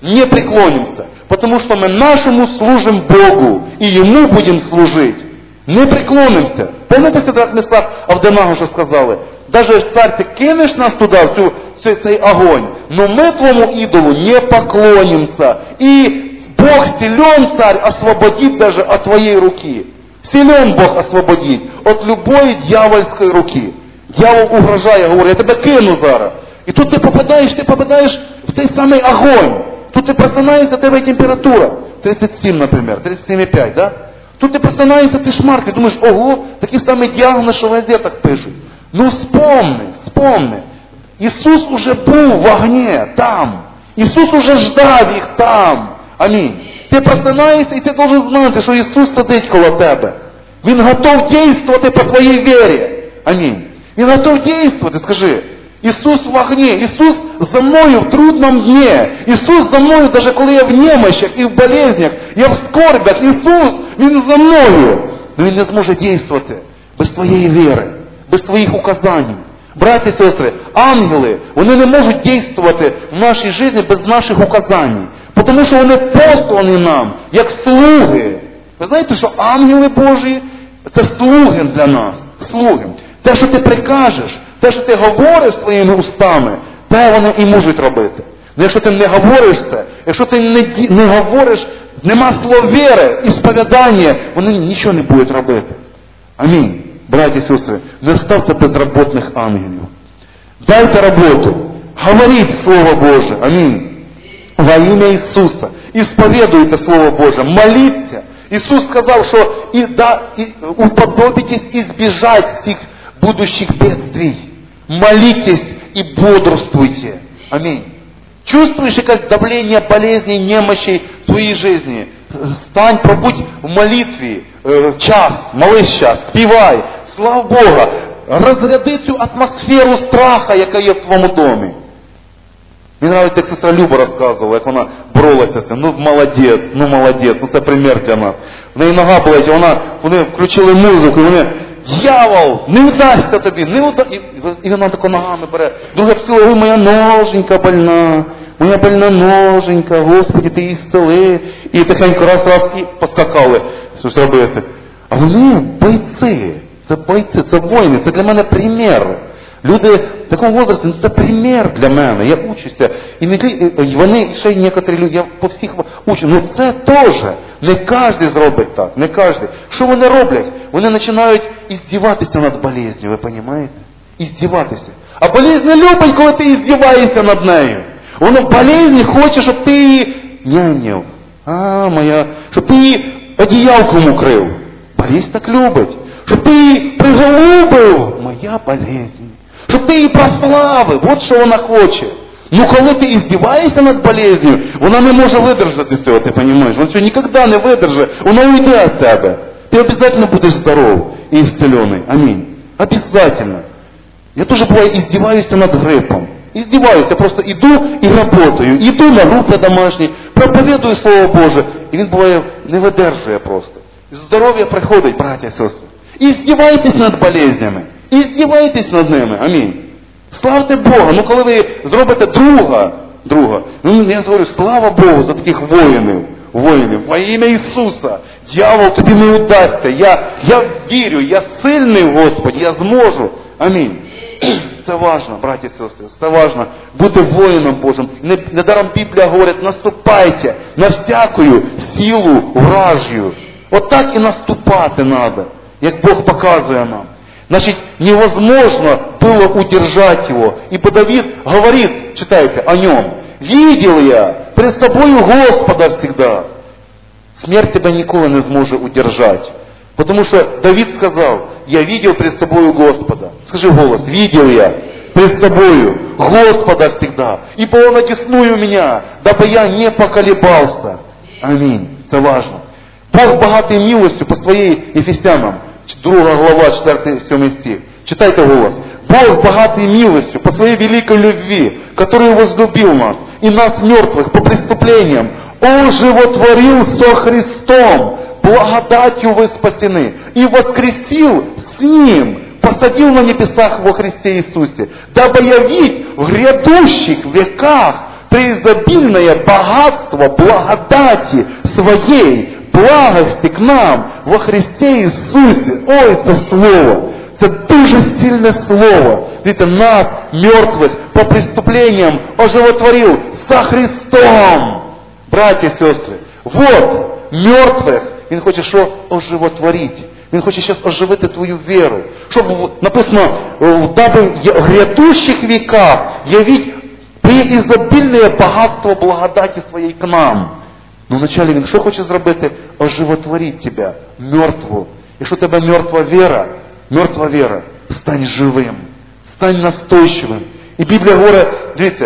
не преклонимся, потому что мы нашему служим Богу, и Ему будем служить. Не преклонимся. Пам'ятаєте, як ми справ Авденагу що сказали? Даже царь, ти кинеш нас туди, в цей огонь, но мы твоему идолу не поклонимся. И Бог силен, царь, освободит даже от твоей руки. Силен Бог освободить от любой дьявольской руки. Дьявол угрожає, говорить, я тебе кину зараз. І тут ти попадаєш в той самий огонь. Тут ти просинаєшся, у тебе температура. 37, наприклад, 37,5, да? Тут ти просинаєшся, ти шмаркаєш, думаєш, ого, такий самий діагноз, що в газетах пишуть. Ну вспомни. Ісус уже був в огні, там. Ісус уже ждав їх там. Амінь. Ти просинаєшся і ти должен знати, що Ісус сидить коло тебе. Він готов дійствувати по твоїй вірі. Амінь. Він готов дійствувати, скажи. Ісус в огні, Ісус за мною в трудном дні. Ісус за мною, навіть коли я в немощах і в болезнях, я в скорбях. Ісус, Він за мною. Но Він не зможе дійствувати без твоєї віри, без твоїх указань. Браті і сестри, ангели, вони не можуть дійствувати в нашій житті без наших указань. Тому що вони послані нам, як слуги. Ви знаєте, що ангели Божі – це слуги для нас. Слуги. Те, що ти прикажеш, те, що ти говориш своїми устами, те вони і можуть робити. Но якщо ти не говориш це, якщо ти не говориш, нема слов віри і сповідання, вони нічого не будуть робити. Амінь. Браті і сестри, не ставте безработних ангелів. Дайте роботу. Говоріть Слово Боже. Амінь. Во ім'я Ісуса. Ісповідуйте Слово Боже. Моліться. Ісус сказав, що уподобитесь избежать всіх будущих бедствий. Молитесь и бодрствуйте. Аминь. Чувствуешь якесь давление болезней, немощей в твоей жизни? Стань, пробудь в молитве час, молись час, співай, слава Бога, розряди цю атмосферу страха, яка є в твоєму домі. Мені подобається, як сестра Люба розказувала, як вона боролася з цим. Ну молодець, це примір для нас. В неї нога болить, вони включили музику, і вони, дьявол, не вдасться тобі, не вдасться. І вона тако ногами бере. Друга псила, моя ноженька больна, моя больна ноженька, Господи, ти її зцели. І тихенько раз, і поскакали. Що ж робити? А вони бойці, це воїни, це для мене примір. Люди в такому возрасті, це примір для мене, я учуся. І вони, ще й некоторі люди, я по всіх учу. Ну це теж, не кожен зробить так, не кожен. Що вони роблять? Вони починають іздіватися над болезнью, ви розумієте? Іздіватися. А болезнь не любить, коли ти іздіваєшся над нею. Воно болезнь хоче, щоб ти її няняв. Щоб ти її одіялком укрив. Болезнь так любить. Щоб ти її приголубив. Моя болезнь. Щоб ти її прославив. От що вона хоче. Ну коли ти іздіваєшся над болезнью, вона не може видержати цього, ти розумієш? Вона цього ніколи не видержить, вона уйде від тебе. Ти обов'язково будеш здоров і ісцелений. Амінь. Обов'язково. Я теж буває іздіваюся над грипом. Іздіваюся, просто іду і працюю. Іду на групи домашні, проповідую Слово Боже. І він буває не видержує просто. Здоров'я приходить, браття і сестри. Іздівайтесь над болезнями. Іздівайтесь над ними. Амінь. Славте Бога. Ну коли ви зробите друга, ну я говорю, слава Богу за таких воїнів. Во ім'я Ісуса. Дьявол тобі не удасться. Я вірю, я сильний в Господі, я зможу. Амінь. Це важно, браті і сестри, це важно бути воїном Божим. Недаром Біблія говорить, наступайте на всякую силу вражью. От так і наступати треба, як Бог показує нам. Значит, невозможно было удержать его. Ибо Давид говорит, читайте о нем, видел я пред собою Господа всегда. Смерть тебя никогда не сможет удержать. Потому что Давид сказал, я видел пред собою Господа. Скажи голос, видел я пред собою Господа всегда. Ибо он одесную меня, дабы я не поколебался. Аминь. Это важно. Бог богатый милостью по своей Ефесянам. 2 глава, 4-7 стих. Читайте голос. Бог богатый милостью по своей великой любви, который возлюбил нас, и нас мертвых по преступлениям, Он животворил со Христом, благодатью вы спасены, и воскресил с Ним, посадил на небесах во Христе Иисусе, дабы явить в грядущих веках преизобильное богатство благодати Своей, благости к нам во Христе Ісусі. Ой, це слово! Це дуже сильне слово. Дивіться, нас, мертвих, по преступлениям оживотворил со Христом. Братья и сестры, вот, мертвих, Він хоче що? Оживотворити. Він хоче зараз оживити твою віру. Щоб написано, дабы в грядущих веках явить преизобильное богатство благодати Своей к нам. Но вначале Він що хоче зробити? Оживотворити тебе, мертву. Якщо у тебе мертва віра, стань живим, стань настойчивим. І Біблія говорить, дивіться,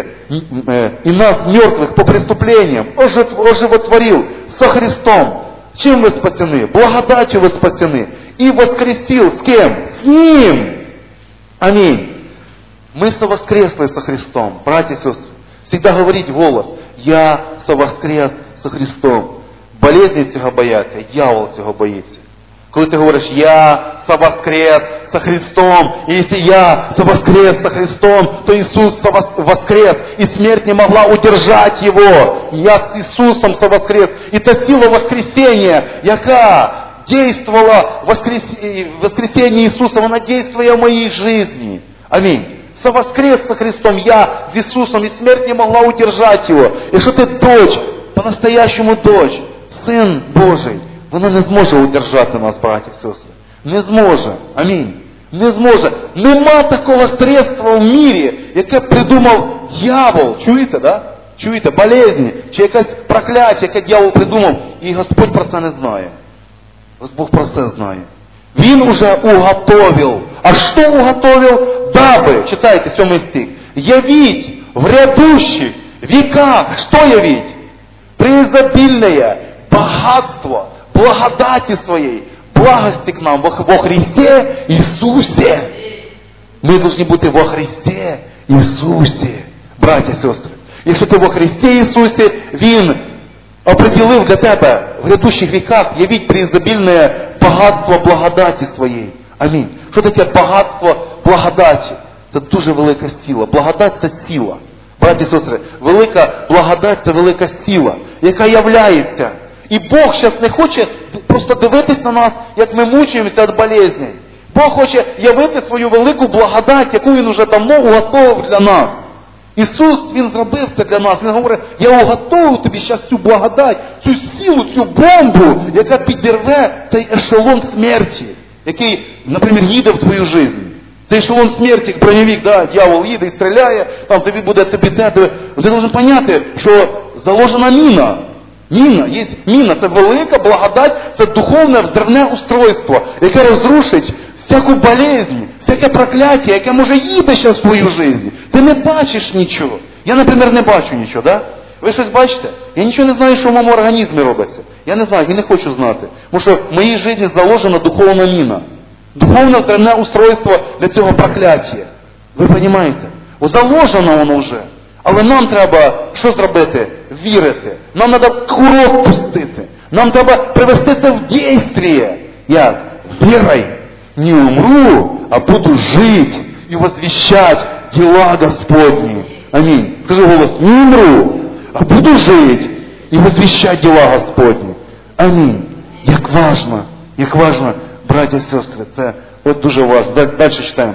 і нас, мертвих, по преступлениям оживотворил со Христом. Чем вы спасены? Благодатью вы спасены. И воскресил с кем? С Ним. Аминь. Мы совоскресли со Христом. Братья и сестры, всегда говорить в голос: я совоскрес со Христом. Болезні цього бояться, дьявол цього боїться. Коли ти говориш, я совоскрес со Христом, и если я совоскрес со Христом, то Иисус воскрес, и смерть не могла удержать Его. Я с Иисусом совоскрес. И та сила воскресения, яка действовала в воскресении Иисуса, она действует в моей жизни. Аминь. Совоскрес со Христом, я с Иисусом, и смерть не могла удержать Его. И что ты дочь, по-настоящему дочь, Сын Божий, вона не зможе удержати нас, браті і сестри. Не зможе. Амінь. Не зможе. Нема такого средства в мірі, яке придумав дьявол. Чуєте, да? Чуєте? Болезні, чи якесь прокляття, яке дьявол придумав. І Господь про це не знає. Бог про це знає. Він уже уготовил. А що уготовил? Даби, читайте 7 стих, явить в грядущих веках. Что явить? Преизобильное богатство благодати Своей, благости к нам во Христе Иисусе. Мы должны бути во Христе Ісусі, браття і сестри. Якщо ти во Христі Ісусі, Він определив для тебе в грядущих веках явить преизобильное богатство благодаті Своєї. Амінь. Що таке багатство благодаті? Це дуже велика сила. Благодать – це сила. Браті і сестри, велика благодать – це велика сила, яка являється. І Бог зараз не хоче просто дивитись на нас, як ми мучаємося від болезней. Бог хоче явити свою велику благодать, яку Він уже давно уготовив для нас. Ісус, Він зробив це для нас. Він говорить, я уготовив тобі зараз цю благодать, цю силу, цю бомбу, яка підірве цей ешелон смерті, який, наприклад, їде в твою життя. Цей ешелон смерті, як броневик, да, дьявол їде і стріляє, там тобі буде тобі те. Ти должен поняти, що заложена міна. Є міна, це велика благодать, це духовне взривне устройство, яке розрушить всяку болезнь, всяке прокляття, яке може їде зараз в твою життя. Ти не бачиш нічого. Я, наприклад, не бачу нічого, да? Ви щось бачите? Я нічого не знаю, що в моєму організмі робиться. Я не знаю, і не хочу знати. Тому що в моїй житті заложена духовна міна. Духовне взривне устройство для цього прокляття. Ви розумієте? Заложено воно вже. Але нам треба що зробити? Вірити. Нам треба курок пустити. Нам треба привести це в дійствие. Я вірою не умру, а буду жити і возвіщати діла Господні. Амінь. Скажи голос, не умру, а буду жити і возвіщати діла Господні. Амінь. Як важно, браті і сестри, це от дуже важно. Далі читаємо.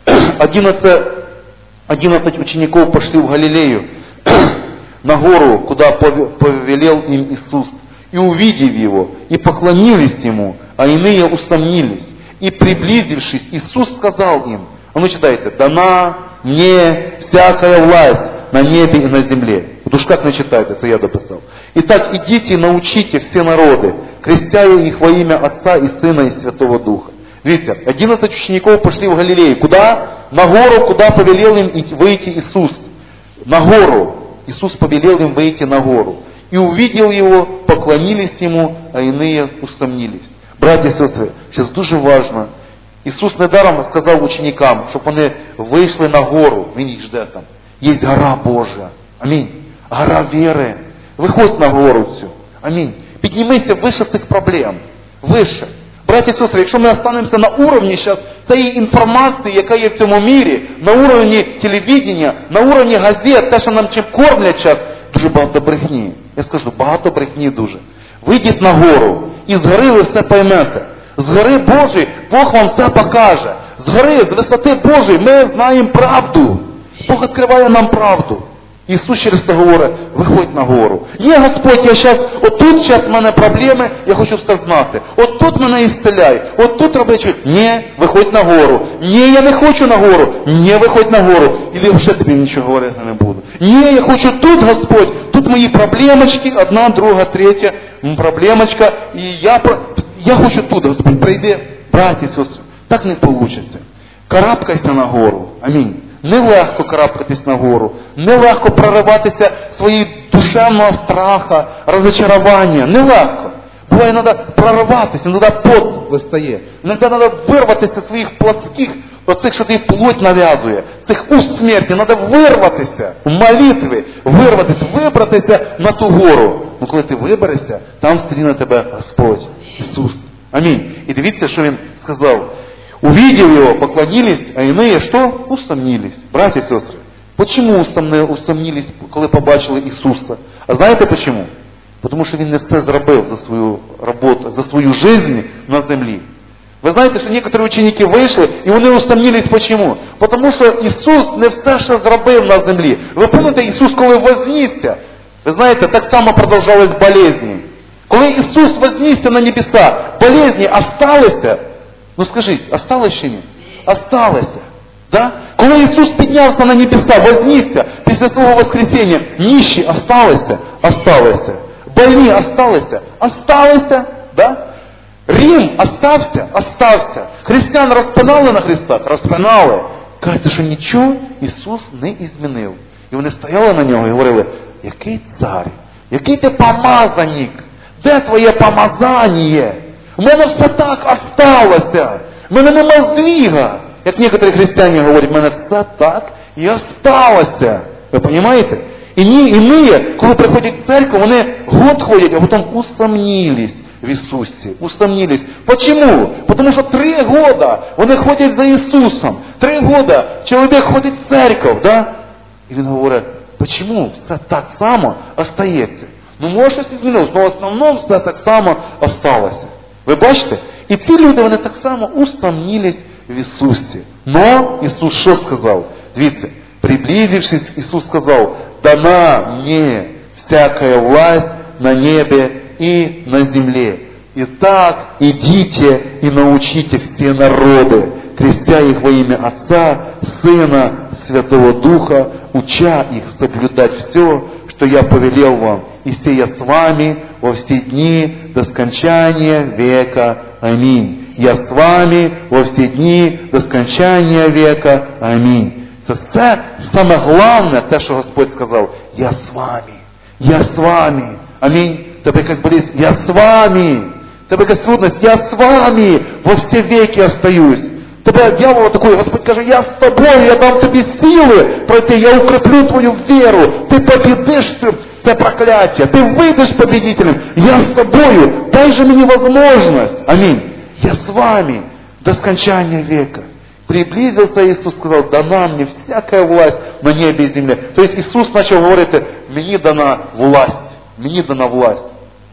11 учеников пошли в Галилею, на гору, куда повелел им Иисус. И увидев Его, и поклонились Ему, а иные усомнились. И приблизившись, Иисус сказал им, а ну читайте, дана мне всякая власть на небе и на земле. Вот уж как начитает, это я дописал. Итак, идите и научите все народы, крестя их во имя Отца и Сына и Святого Духа. Видите, 11 учеников пошли в Галилею. Куда? На гору, куда повелел им выйти Иисус. На гору. Иисус повелел им выйти на гору. И увидел Его, поклонились Ему, а иные усомнились. Братья и сестры, сейчас дуже важно. Иисус недаром сказал ученикам, чтобы они вышли на гору. Він їх жде там. Есть гора Божия. Аминь. Гора веры. Виходь на гору цю. Аминь. Піднімися вище цих проблем. Вище. Браті і сестри, якщо ми останемося на уровні зараз цієї інформації, яка є в цьому мірі, на уровні телевідення, на уровні газет, те, що нам чим кормлять зараз, дуже багато брехні. Я скажу, багато брехні дуже. Вийдіть на гору, і згори ви все поймете. З гори Божої Бог вам все покаже. З гори, з висоти Божої ми знаємо правду. Бог відкриває нам правду. Ісус через це говорить, виходь на гору. Ні, Господь, я зараз, отут зараз в мене проблеми, я хочу все знати. От тут мене ісцеляй, от тут роби щось. Ні, виходь на гору. Ні, я не хочу на гору. Ні, виходь на гору. І вже тобі нічого говорити не буду. Ні, я хочу тут, Господь, тут мої проблемочки, одна, друга, третя проблемочка. І я хочу тут, Господь, прийди, браті і сестри. Так не вийде. Карабкайся на гору. Амінь. Нелегко карабкатись на гору, нелегко прориватися своєї душевного страха, розочарування. Нелегко. Буває, треба прориватися, іноді пот вистає. Іноді треба вирватися з своїх плотських, оцих, що тобі плоть нав'язує, цих уст смерті. Треба вирватися в молитві, вибратися на ту гору. Ну коли ти виберешся, там стріне тебе Господь, Ісус. Амінь. І дивіться, що Він сказав. Увидев его, поклонились, а иные что? Усомнились. Братья и сестры. Почему усомнились, коли побачили Ісуса? А знаєте почему? Тому що Він не все зробив за свою роботу, за свою жизнь на землі. Ви знаєте, що некоторі ученики вийшли, і вони усомнились почему? Тому що Ісус не все ще зробив на землі. Ви пам'ятаєте, Ісус, коли вознісся, ви знаєте, так само продовжались болезні. Коли Ісус вознісся на небеса, болезні осталися. Ну скажіть, осталось чи ні? Осталося. Да? Коли Ісус піднявся на небеса, вознісся, після свого воскресіння, нищі осталися? Осталося. Больні осталися? Осталися. Да? Рим остався? Остався. Християн розпинали на хрестах? Розпинали. Кажеться, що нічого Ісус не змінив. І вони стояли на нього і говорили, який цар, який ти помазаник, де твоє помазання? У мене все так осталося. У мене нема здвіга. Як некоторі християни говорять, у мене все так і осталося. Ви розумієте? І ми, коли приходять в церкву, вони год ходять, а потім усомнились в Ісусі. Усомнились. Почему? Тому що 3 года вони ходять за Ісусом. 3 года чоловік ходить в церкву, да? І він говорить, почему все так само остається? Ну, може щось змінилось, але в основному все так само осталося. Ви бачите? І ці люди, вони так само усомнились в Ісусі. Но Ісус що сказав? Дивіться, приблизившись, Ісус сказав, дана мне всякая власть на небе и на земле. Итак, идите и научите все народы, крестя их во имя Отца, Сына, Святого Духа, уча их соблюдать все, что я повелел вам, и сея с вами во все дни до скончания века. Аминь. Я с вами во все дни до скончания века. Аминь. Це все саме головне, те, що Господь сказав. Я з вами. Я з вами. Амінь. Тебе якась болість. Я з вами. Тебе якась трудність. Я з вами. Во всі веки остаюсь. Тебе дьявол атакує. Господь каже, я з тобою, я дам тобі сили пройти, я укреплю твою віру. Ти побідиш це прокляття. Ти вийдеш победителем. Я з тобою. Дай же мені можливість. Амінь. Я с вами до скончания века. Приблизился Иисус, сказал, дана мне всякая власть на небе и земле. То есть Иисус начал говорить, мені дана власть. Мені дана власть.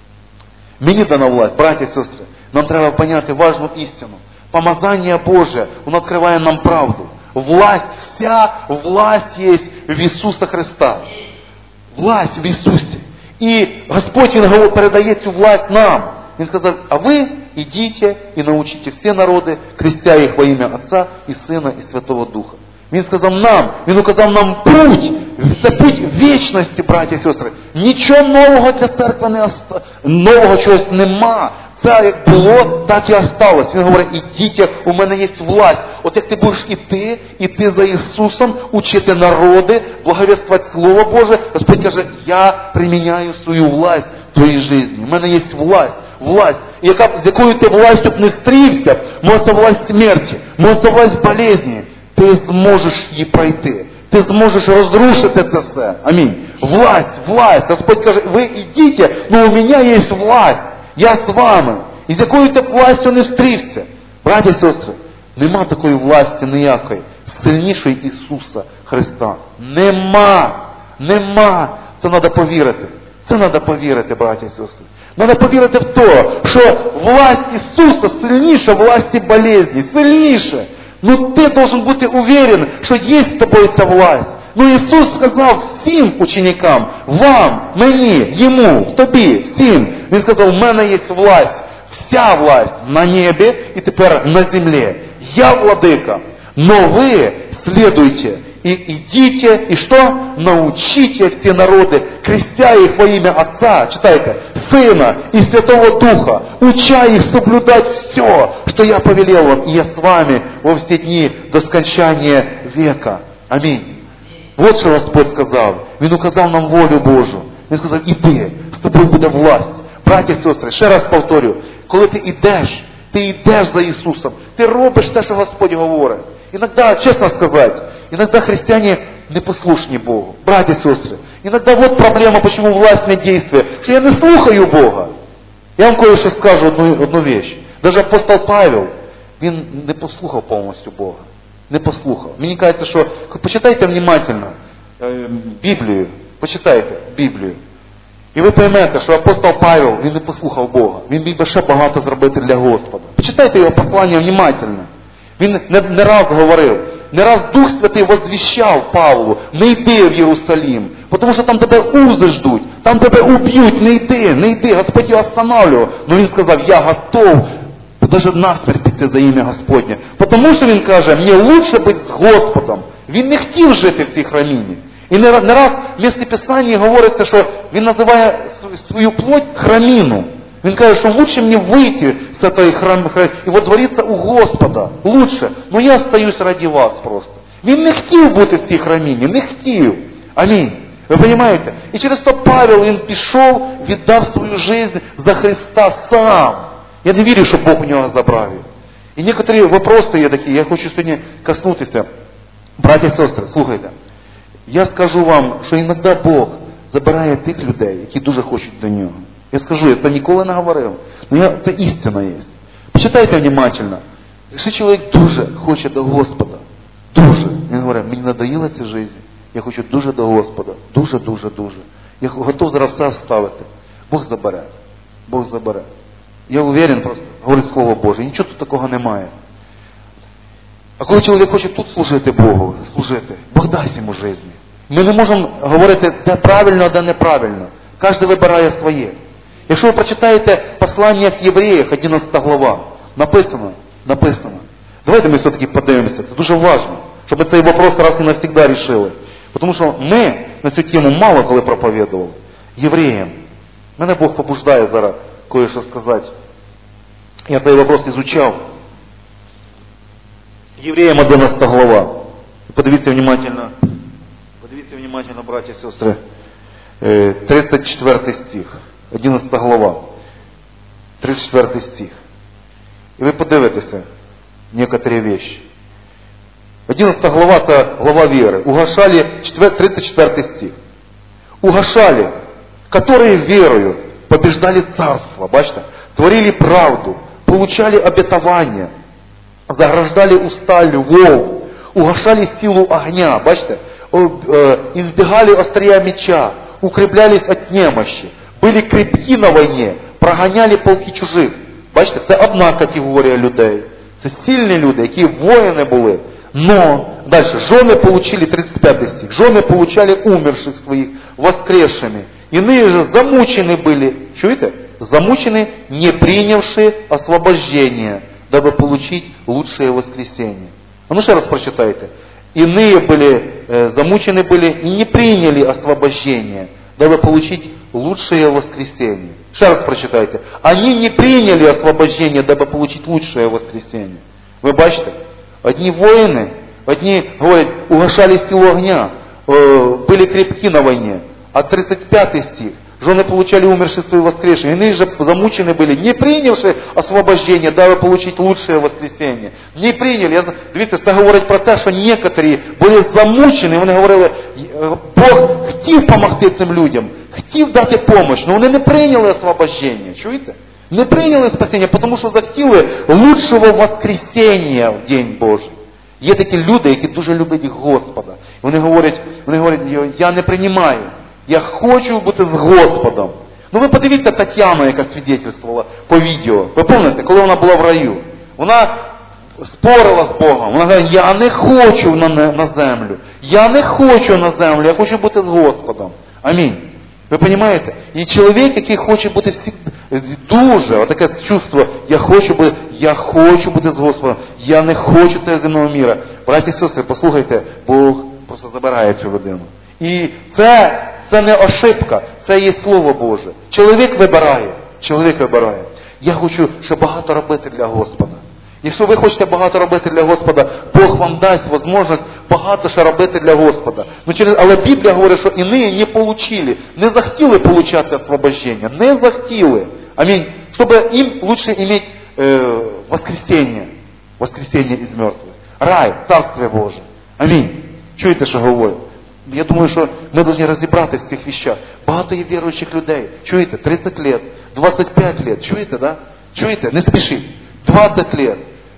Мені дана власть. Братья и сестры, нам треба поняти важну істину. Помазання Боже, воно відкриває нам правду. Власть, вся власть есть в Ісуса Христа. Власть в Ісусі. І Господь, Він передає цю власть нам. Він сказав, а ви ідіть і научите всі народи, крестя їх во ім'я Отця і Сина і Святого Духа. Він сказав нам, Він указав нам путь, це путь вічності, браті і сестри. Нічого нового для церкви не нового чогось нема. Це як було, так і осталось. Він говорить, ідіть, у мене є власть. От як ти будеш іти за Ісусом, учити народи, благовествувати Слово Боже, Господь каже, я приміняю свою власть в твоїй житті. У мене є власть. Власть, з якою ти властю б не стрівся, може це власть смерті, може це власть болезні, ти зможеш її пройти. Ти зможеш розрушити це все. Амінь. Власть. Господь каже, ви ідіть, но у мене є власть. Я з вами. І з якою ти властю не встрівся. Браті і сестри, нема такої власті ніякої, сильнішої Ісуса Христа. Нема. Це треба повірити. Це треба повірити, браті і сестри. Треба повірити в те, що власть Ісуса сильніша власті болезні, сильніша. Ну ти должен бути уверен, що є з тобою ця власть. Ну Ісус сказав всім ученикам, вам, мені, йому, тобі, всім. Він сказав, в мене є власть, вся власть на небі і тепер на землі. Я владыка, но вы следуйте и идите, и что? Научите все народы, крестя их во имя Отца, читайте, Сына и Святого Духа, уча их соблюдать все, что я повелел вам, и я с вами во все дни до скончания века. Аминь. Вот що Господь сказав. Він указав нам волю Божу. Він сказав, іди, з тобою буде власть. Браті і сестри, ще раз повторю, коли ти йдеш за Ісусом, ти робиш те, що Господь говорить. Иногда, честно сказать, иногда христиане непослушні Богу. Браті і сестри, иногда вот проблема, почему власть не действует, что я не слухаю Бога. Я вам кое-що скажу, одну вещь. Даже апостол Павел, він не послухав повністю Бога. Не послухав. Мені кажеться, що почитайте внимательно Біблію, почитайте Біблію. І ви поймете, що апостол Павел, він не послухав Бога. Він міг би ще багато зробити для Господа. Почитайте його послання внимательно. Він не раз говорив, не раз Дух Святий возвіщав Павлу, не йди в Єрусалим, тому що там тебе узи ждуть, там тебе уб'ють, не йди, Господь його останавливав. Но він сказав, я готов навіть насмерть піти за ім'я Господнє. Тому що він каже, мені лучше бути з Господом. Він не хотів жити в цій храміні. І не раз в місті Писання говориться, що він називає свою плоть храміну. Він каже, що лучше мені вийти з цієї храмі і водворитися у Господа. Лучше. Но я остаюсь ради вас просто. Він не хотів бути в цій храміні, не хотів. Амінь. Ви розумієте? І через то Павел, він пішов, віддав свою життя за Христа сам. Я не вірю, що Бог у нього забрав її. І некоторі вопроси є такі, я хочу сьогодні коснутися. Браті і сестри, слухайте. Я скажу вам, що іноді Бог забирає тих людей, які дуже хочуть до нього. Я скажу, я це ніколи не говорив, але це істина є. Почитайте внимательно. Якщо чоловік дуже хоче до Господа, дуже, він говорить, мені надоїла ця життя, я хочу дуже до Господа, дуже. Я готов зараз все ставити. Бог забере. Бог забере. Я уверен просто, говорить Слово Боже, нічого тут такого немає. А коли чоловік хоче тут служити Богу, Бог дасть йому життя. Ми не можемо говорити, де правильно, а де неправильно. Кожен вибирає своє. Якщо ви прочитаєте послання к євреях, 11 глава, написано. Давайте ми все-таки подивимося, це дуже важливо, щоб цей вопрос раз і навсегда рішили. Тому що ми на цю тему мало коли проповідували. Євреям. Мене Бог побуждає зараз кое-що сказати. Я цей вопрос изучав. Євреям 11 глава. Подивіться внимательно, браті і сестри. 34 стих. 11 глава. 34 стих. І ви подивитеся некоторі вещи. 11 глава – це глава віри. Угашали, 34 стих. Угашали, которые верою побеждали царство, бачите, творили правду, получали обетование, заграждали уста львов, угашали силу огня, бачите, избегали острия меча, укреплялись от немощи, были крепки на войне, проганяли полки чужих. Бачите, це одна категорія людей. Це сильні люди, які воїни були. Но, дальше, жены получили, 35 стих, жены получали умерших своих воскресшими. Иные же замучены были, чуете? Замучены, не принявшие освобождения, дабы получить лучшее воскресение. А ну еще раз прочитайте. Иные были, замучены были и не приняли освобождения, дабы получить лучшее воскресение. Еще раз прочитайте. Они не приняли освобождение, дабы получить лучшее воскресение. Вы бачите? Одни воины, одни, говорят, угашали силу огня, были крепки на войне. А 35 стих. Жены получали умершие свои воскресшие. Иные же замучены были, не принявшие освобождение, дабы получить лучшее воскресение. Не приняли. Дивіться, це говорить про те, що некоторі були замучені. Вони говорили, Бог хотів допомогти цим людям, хотів дати допомогу, але вони не прийняли освобождення. Чуєте? Не приняли спасіння, тому що захотіли лучшого воскресіння в День Божий. Є такі люди, які дуже люблять Господа. Вони говорять, я не приймаю, я хочу бути з Господом. Ну ви подивіться Тетяну, яка свідчила по відео. Ви пам'ятаєте, коли вона була в раю? Вона спорила з Богом. Вона говорить, я не хочу на землю. Я не хочу на землю, я хочу бути з Господом. Амінь. Ви розумієте? І чоловік, який хоче бути дуже, отаке чувство, я хочу бути з Господом, я не хочу цього земного міра. Браті і сестри, послухайте, Бог просто забирає цю людину. І це не ошибка, це є Слово Боже. Чоловік вибирає. Я хочу, щоб багато робити для Господа. Якщо ви хочете багато робити для Господа, Бог вам дасть можливість багато що робити для Господа. Але Біблія говорить, що іні не получили, не захотіли получати освобождення, не захотіли. Амінь. Щоб їм лучше иметь воскресіння із мертвих. Рай, Царствие Боже. Амінь. Чуєте, що говорю? Я думаю, що ми повинні розібратися в цих вещах. Багато є віруючих людей. Чуєте? 30 лет, 25 лет. Чуєте, да? Чуєте? Не спішіть. 20 лет,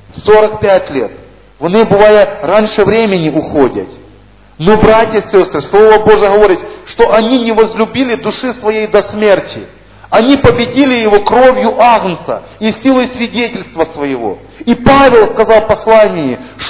45 лет. Вони, буває, раніше времени уходять. Но, братья и сестры, Слово Божие говорит, что они не возлюбили души своей до смерти. Они победили его кровью Агнца и силой свидетельства своего. И Павел сказал в послании, что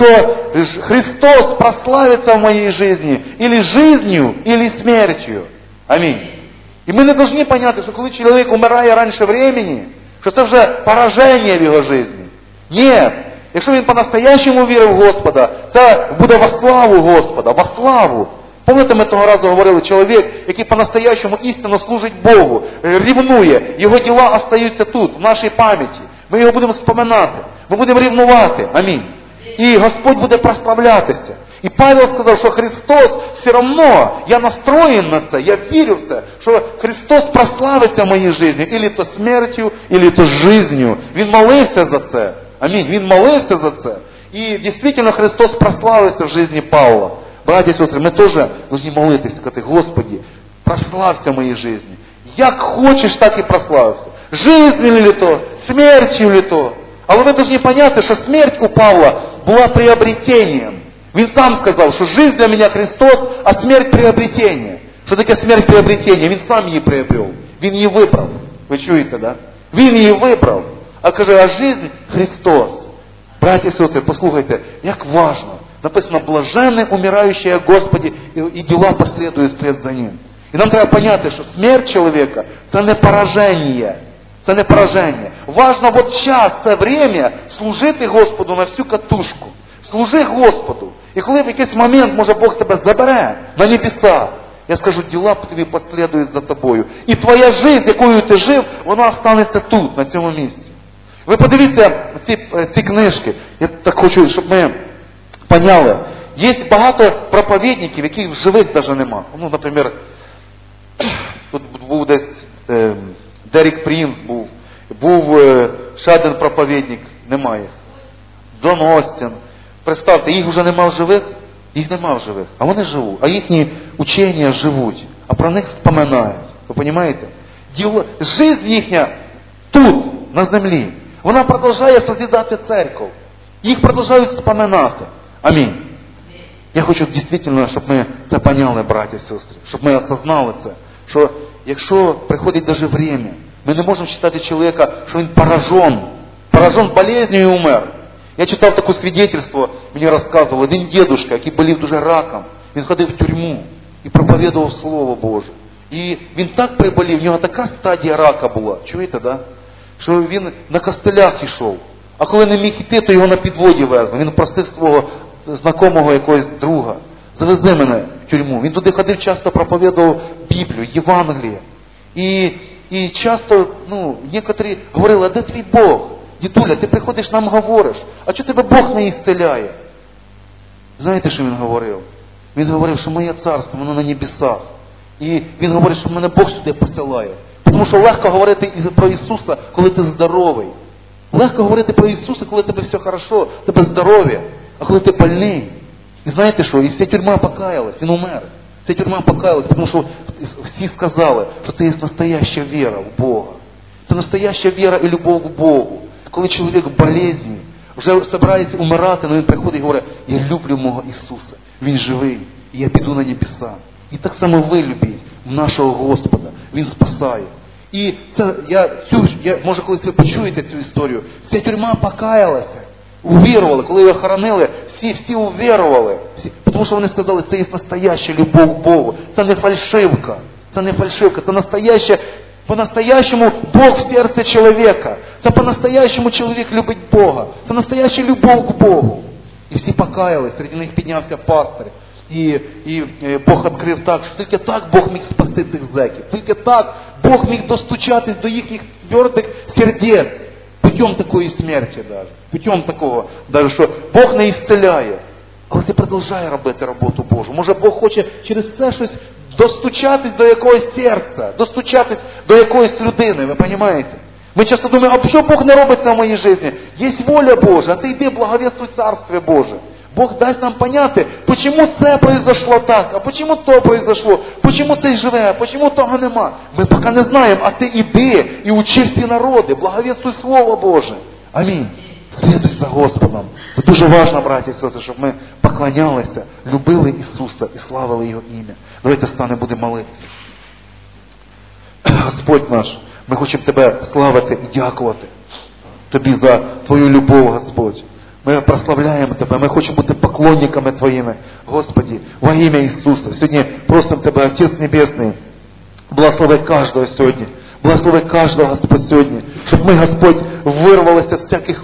Христос прославится в моей жизни или жизнью, или смертью. Аминь. И мы не должны понять, что когда человек умирает раньше времени, що це вже пораження в його житті. Ні. Якщо він по-настоящему вірив в Господа, це буде во славу Господа, во славу. Пам'ятаєте, ми того разу говорили, чоловік, який по-настоящему істинно служить Богу, рівнує, його діла остаються тут, в нашій пам'яті. Ми його будемо вспоминати, ми будемо рівнувати. Амінь. І Господь буде прославлятися. І Павел сказав, що Христос все одно, я настроєн на це, я вірю в це, що Христос прославиться в моїй житті, ілі то смертю, ілі то жизнью. Він молився за це. Амінь. Він молився за це. І дійсно Христос прославився в житті Павла. Браті і сестри, ми теж повинні молитися, сказати, Господи, прославься в моїй житті. Як хочеш, так і прославився. Жизнью ли то, смертю ли то. Але ви повинні зрозуміти, що смерть у Павла була приобретенням. Він сам сказав, що життя для мене Христос, а смерть приобретення. Що таке смерть приобретення? Він сам її приобрел. Він її вибрав. Ви чуєте, да? Він її вибрав. А каже, а життя Христос. Браті і сестри, послухайте, як важно. Написано, блаженне умираюче Господі, і діла послідують вслед за ним. І нам треба поняти, що смерть чоловіка – це не пораження. Це не пораження. Важно от час, це время служити Господу на всю катушку. Служи Господу. І коли в якийсь момент, може, Бог тебе забере на небеса, я скажу, діла тобі послідують за тобою. І твоя життя, якою ти жив, вона останеться тут, на цьому місці. Ви подивіться ці книжки. Я так хочу, щоб ми поняли. Є багато проповідників, яких живих навіть нема. Ну, наприклад, тут був десь Дерек Принц був ще один проповідник, немає. Дон Остін. Представте, їх вже нема в живих? Їх нема в живих. А вони живуть. А їхні учення живуть. А про них вспоминають. Ви розумієте? Жизнь їхня тут, на землі. Вона продовжує созидати церкву. Їх продовжують вспоминати. Амінь. Я хочу дійсно, щоб ми це поняли, браті і сестри. Щоб ми осознали це. Що якщо приходить навіть время, ми не можемо вважати чоловіка, що він поражен болезнью і умер. Я читав таке свідчення, мені розказував, один дідушка, який болів дуже раком, він ходив в тюрму і проповідував Слово Боже. І він так приболів, в нього така стадія рака була, чуєте, да? Що він на костелях йшов. А коли не міг йти, то його на підводі везли. Він просив свого знайомого якогось друга, завези мене в тюрму. Він туди ходив, часто проповідував Біблію, Євангеліє. І часто, некоторі говорили, а де твій Бог? Дідуля, ти приходиш, нам говориш, а чого тебе Бог не ісцеляє? Знаєте, що він говорив? Він говорив, що моє царство, воно на небесах. І він говорить, що мене Бог сюди посилає. Тому що легко говорити про Ісуса, коли ти здоровий. Легко говорити про Ісуса, коли тебе все хорошо, тебе здоров'я. А коли ти больний. І знаєте що? І вся тюрма покаялась, він умер. Вся тюрма покаялась, тому що всі сказали, що це є настояща віра в Бога. Це настояща віра і любов к Богу. Коли чоловік в болезні, вже збирається умирати, але він приходить і говорить, я люблю мого Ісуса, Він живий, і я піду на небеса. І так само ви любіть нашого Господа, Він спасає. І це, може колись ви почуєте цю історію, вся тюрма покаялася, увірували, коли його хоронили, всі увірували, тому що вони сказали, це є настояща любов к Богу, це не фальшивка, це настояща. По-настоящему Бог в сердце человека. Це по-настоящему чоловік любить Бога. Це настояща любов к Богу. І всі покаялись, серед них піднявся пастир. І Бог відкрив так, що тільки так Бог міг спасти цих зеків. Тільки так Бог міг достучатись до їхніх твердих сердець. Путем такої смерті даже. Путем такого, даже, що Бог не ісцеляє. Але ти продовжує робити роботу Божу. Може Бог хоче через це щось достучатись до якогось серця, достучатись до якоїсь людини, ви розумієте? Ми часто думаємо, а що Бог не робиться в моїй житті? Є воля Божа, а ти йди, благовествуй Царствие Боже. Бог дасть нам поняти, чому це произошло так, а чому то произошло, чому цей живе, а чому того нема. Ми поки не знаємо, а ти іди і учи всі народи, благовествуй Слово Боже. Амінь. Слідуй за Господом. Це дуже важливо, браті і сестри, щоб ми поклонялися, любили Ісуса і славили Його ім'я. Давайте станемо, будемо молитися. Господь наш, ми хочемо Тебе славити і дякувати Тобі за Твою любов, Господь. Ми прославляємо Тебе, ми хочемо бути поклонниками Твоїми. Господи, во ім'я Ісуса. Сьогодні просимо Тебе, Отець Небесний, благослови кожного сьогодні. Благослови кожного, Господь, сьогодні. Щоб ми, Господь, вирвалися з всяких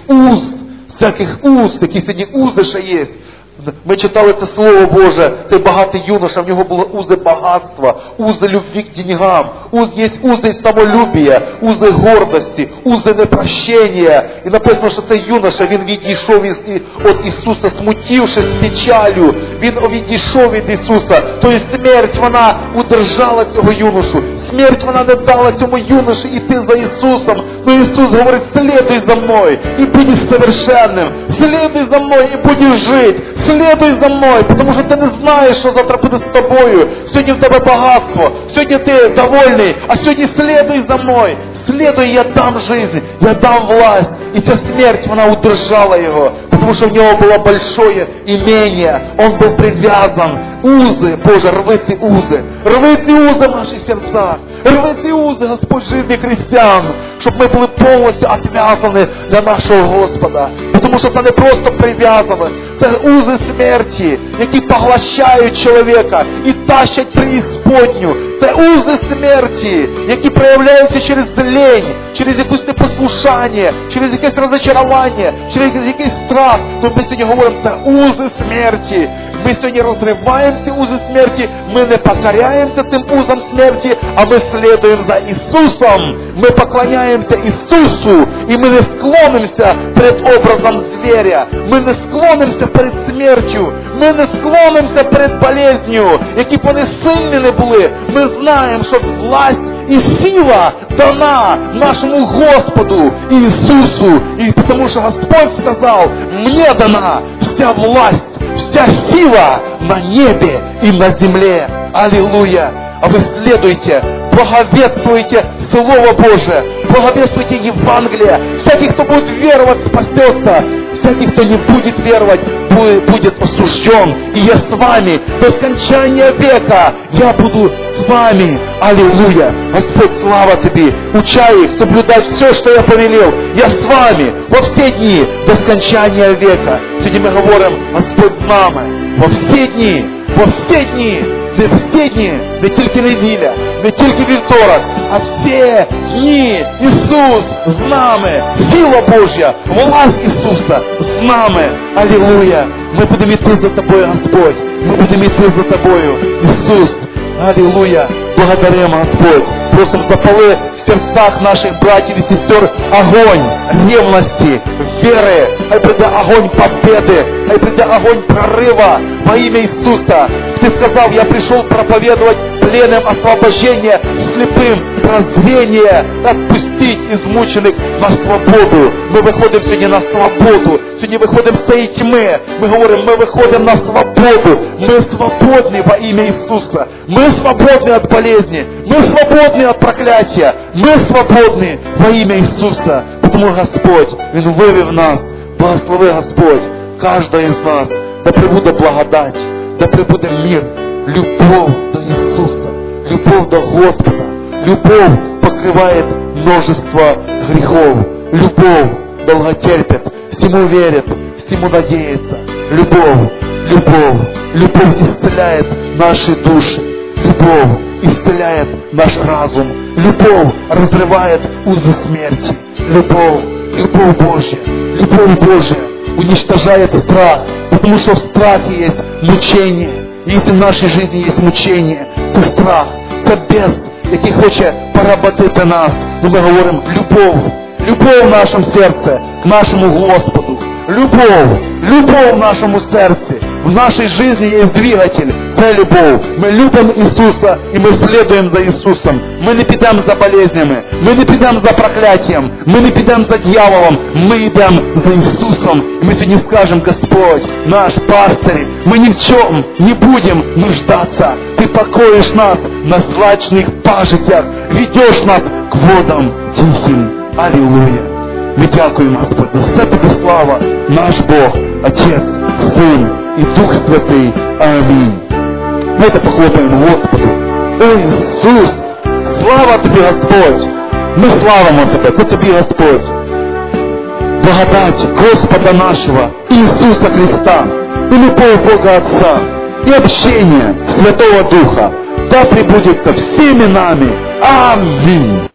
уз, які сьогодні узи ще є. Ми читали це Слово Боже, цей багатий юноша, в нього були узи багатства, узи любві к деньгам, є узи самолюбія, узи гордості, узи непрощення. І написано, що цей юноша, він відійшов від Ісуса, смутившись печалю, він відійшов від Ісуса. Тобто смерть, вона удержала цього юношу, смерть, вона не дала цьому юноші йти за Ісусом. Но Ісус говорить, слідуй за мною і будеш совершенним, слідуй за мною і будеш жити. Слідуй за мною, тому що ти не знаєш, що завтра буде з тобою. Сьогодні в тебе багатство, сьогодні ти довольний, а сьогодні слідуй за мною. Слідуй, я дам жизнь, я дам власть. І ця смерть, вона удержала його, тому що в нього було большое імення, він був прив'язан. Узи, Боже, рви ці узи в наших серцях, рви ці узи, Господь, житті християн, щоб ми були повністю відв'язані для нашого Господа. Тому що це не просто прив'язаність, це узи смерті, які поглощають чоловіка і тащать преісподню. Це узи смерті, які проявляються через лень, через якусь непослушання, через якесь розчарування, через якийсь страх. То ми сьогодні говоримо, це узи смерті. Ми сьогодні розриваємо ці узи смерті, ми не покоряємося цим узам смерті, а ми слідуємо за Ісусом. Ми поклоняємося Ісусу, і ми не склонимося перед образом звіря. Ми не склонимося перед смертю. Ми не склонимося перед болезнью, які б вони сильні не були. Ми знаємо, що власть і сила дана нашому Господу Ісусу. І тому що Господь сказав, мені дана вся власть, вся сила на небе и на земле. Аллилуйя! А вы следуйте, благовествуйте Слово Божие, благовествуйте Евангелие. Всякий, кто будет веровать, спасется. Всякий, кто не будет веровать, будет осужден. И я с вами до скончания века. Я буду с вами. Аллилуйя! Господь, слава Тебе! Учай их соблюдать все, что я повелел. Я с вами во все дни до скончания века. Сегодня мы говорим, Господь с нами. Во все дни, не тільки неділя, не тільки вівторок, а всі дні Ісус з нами. Сила Божя, власть Ісуса з нами. Аллилуйя! Ми будемо йти за Тобою, Господь. Ми будемо йти за Тобою, Ісус. Аллилуйя! Благодаримо, Господь. Просим, запали в сердцах наших братьев и сестер огонь ревности, веры. Хай придя огонь победы, хай придя огонь прорыва во имя Иисуса. Ты сказал, я пришел проповедовать пленным освобождение, слепым прозрение, отпустить измученных на свободу. Мы выходим сегодня на свободу. Сегодня выходим с этой тьмы. Мы говорим, мы выходим на свободу. Мы свободны во имя Иисуса. Мы свободны от болезни. Мы свободны от проклятия. Мы свободны во имя Иисуса. Потому Господь, Он вывел нас. Благослови Господь каждого из нас. Да пребуде благодать, да пребуде мир, любовь до Иисуса, любовь до Господа. Любовь покрывает множество грехов. Любовь долготерпит, всему верит, всему надеется. Любовь, любовь, любовь исцеляет наши души. Любовь исцеляет наш разум. Любовь разрывает узы смерти. Любовь, любовь Божья уничтожает страх, потому что в страхе есть мучение. Если в нашей жизни есть мучение, це страх, це бес, який хоче поработити нас. Но ми говоримо, любов в нашому серці, к нашому Господу. Любов в нашому серці. В нашей жизни есть двигатель, це любов. Мы любим Иисуса, и мы следуем за Иисусом. Мы не підемо за болезнями, мы не підемо за проклятием, мы не підемо за дьяволом, мы идем за Иисусом. И мы сегодня скажем, Господь, наш пастырь, мы ни в чем не будем нуждаться. Ты покоишь нас на злачных пажитях, ведешь нас к водам тихим. Аллилуйя. Мы дякуємо, Господь, за все Тобі слава, наш Бог, Отець, Син і Дух Святий. Амінь. Давайте похлопаємо Господу. О, Ісус! Слава Тобі, Господь! Ми славимо Тебе, це Тобі, Господь. Благодать Господа нашего, Иисуса Христа, и любовь Бога Отца, и общение Святого Духа, да пребудет со всеми нами. Аминь.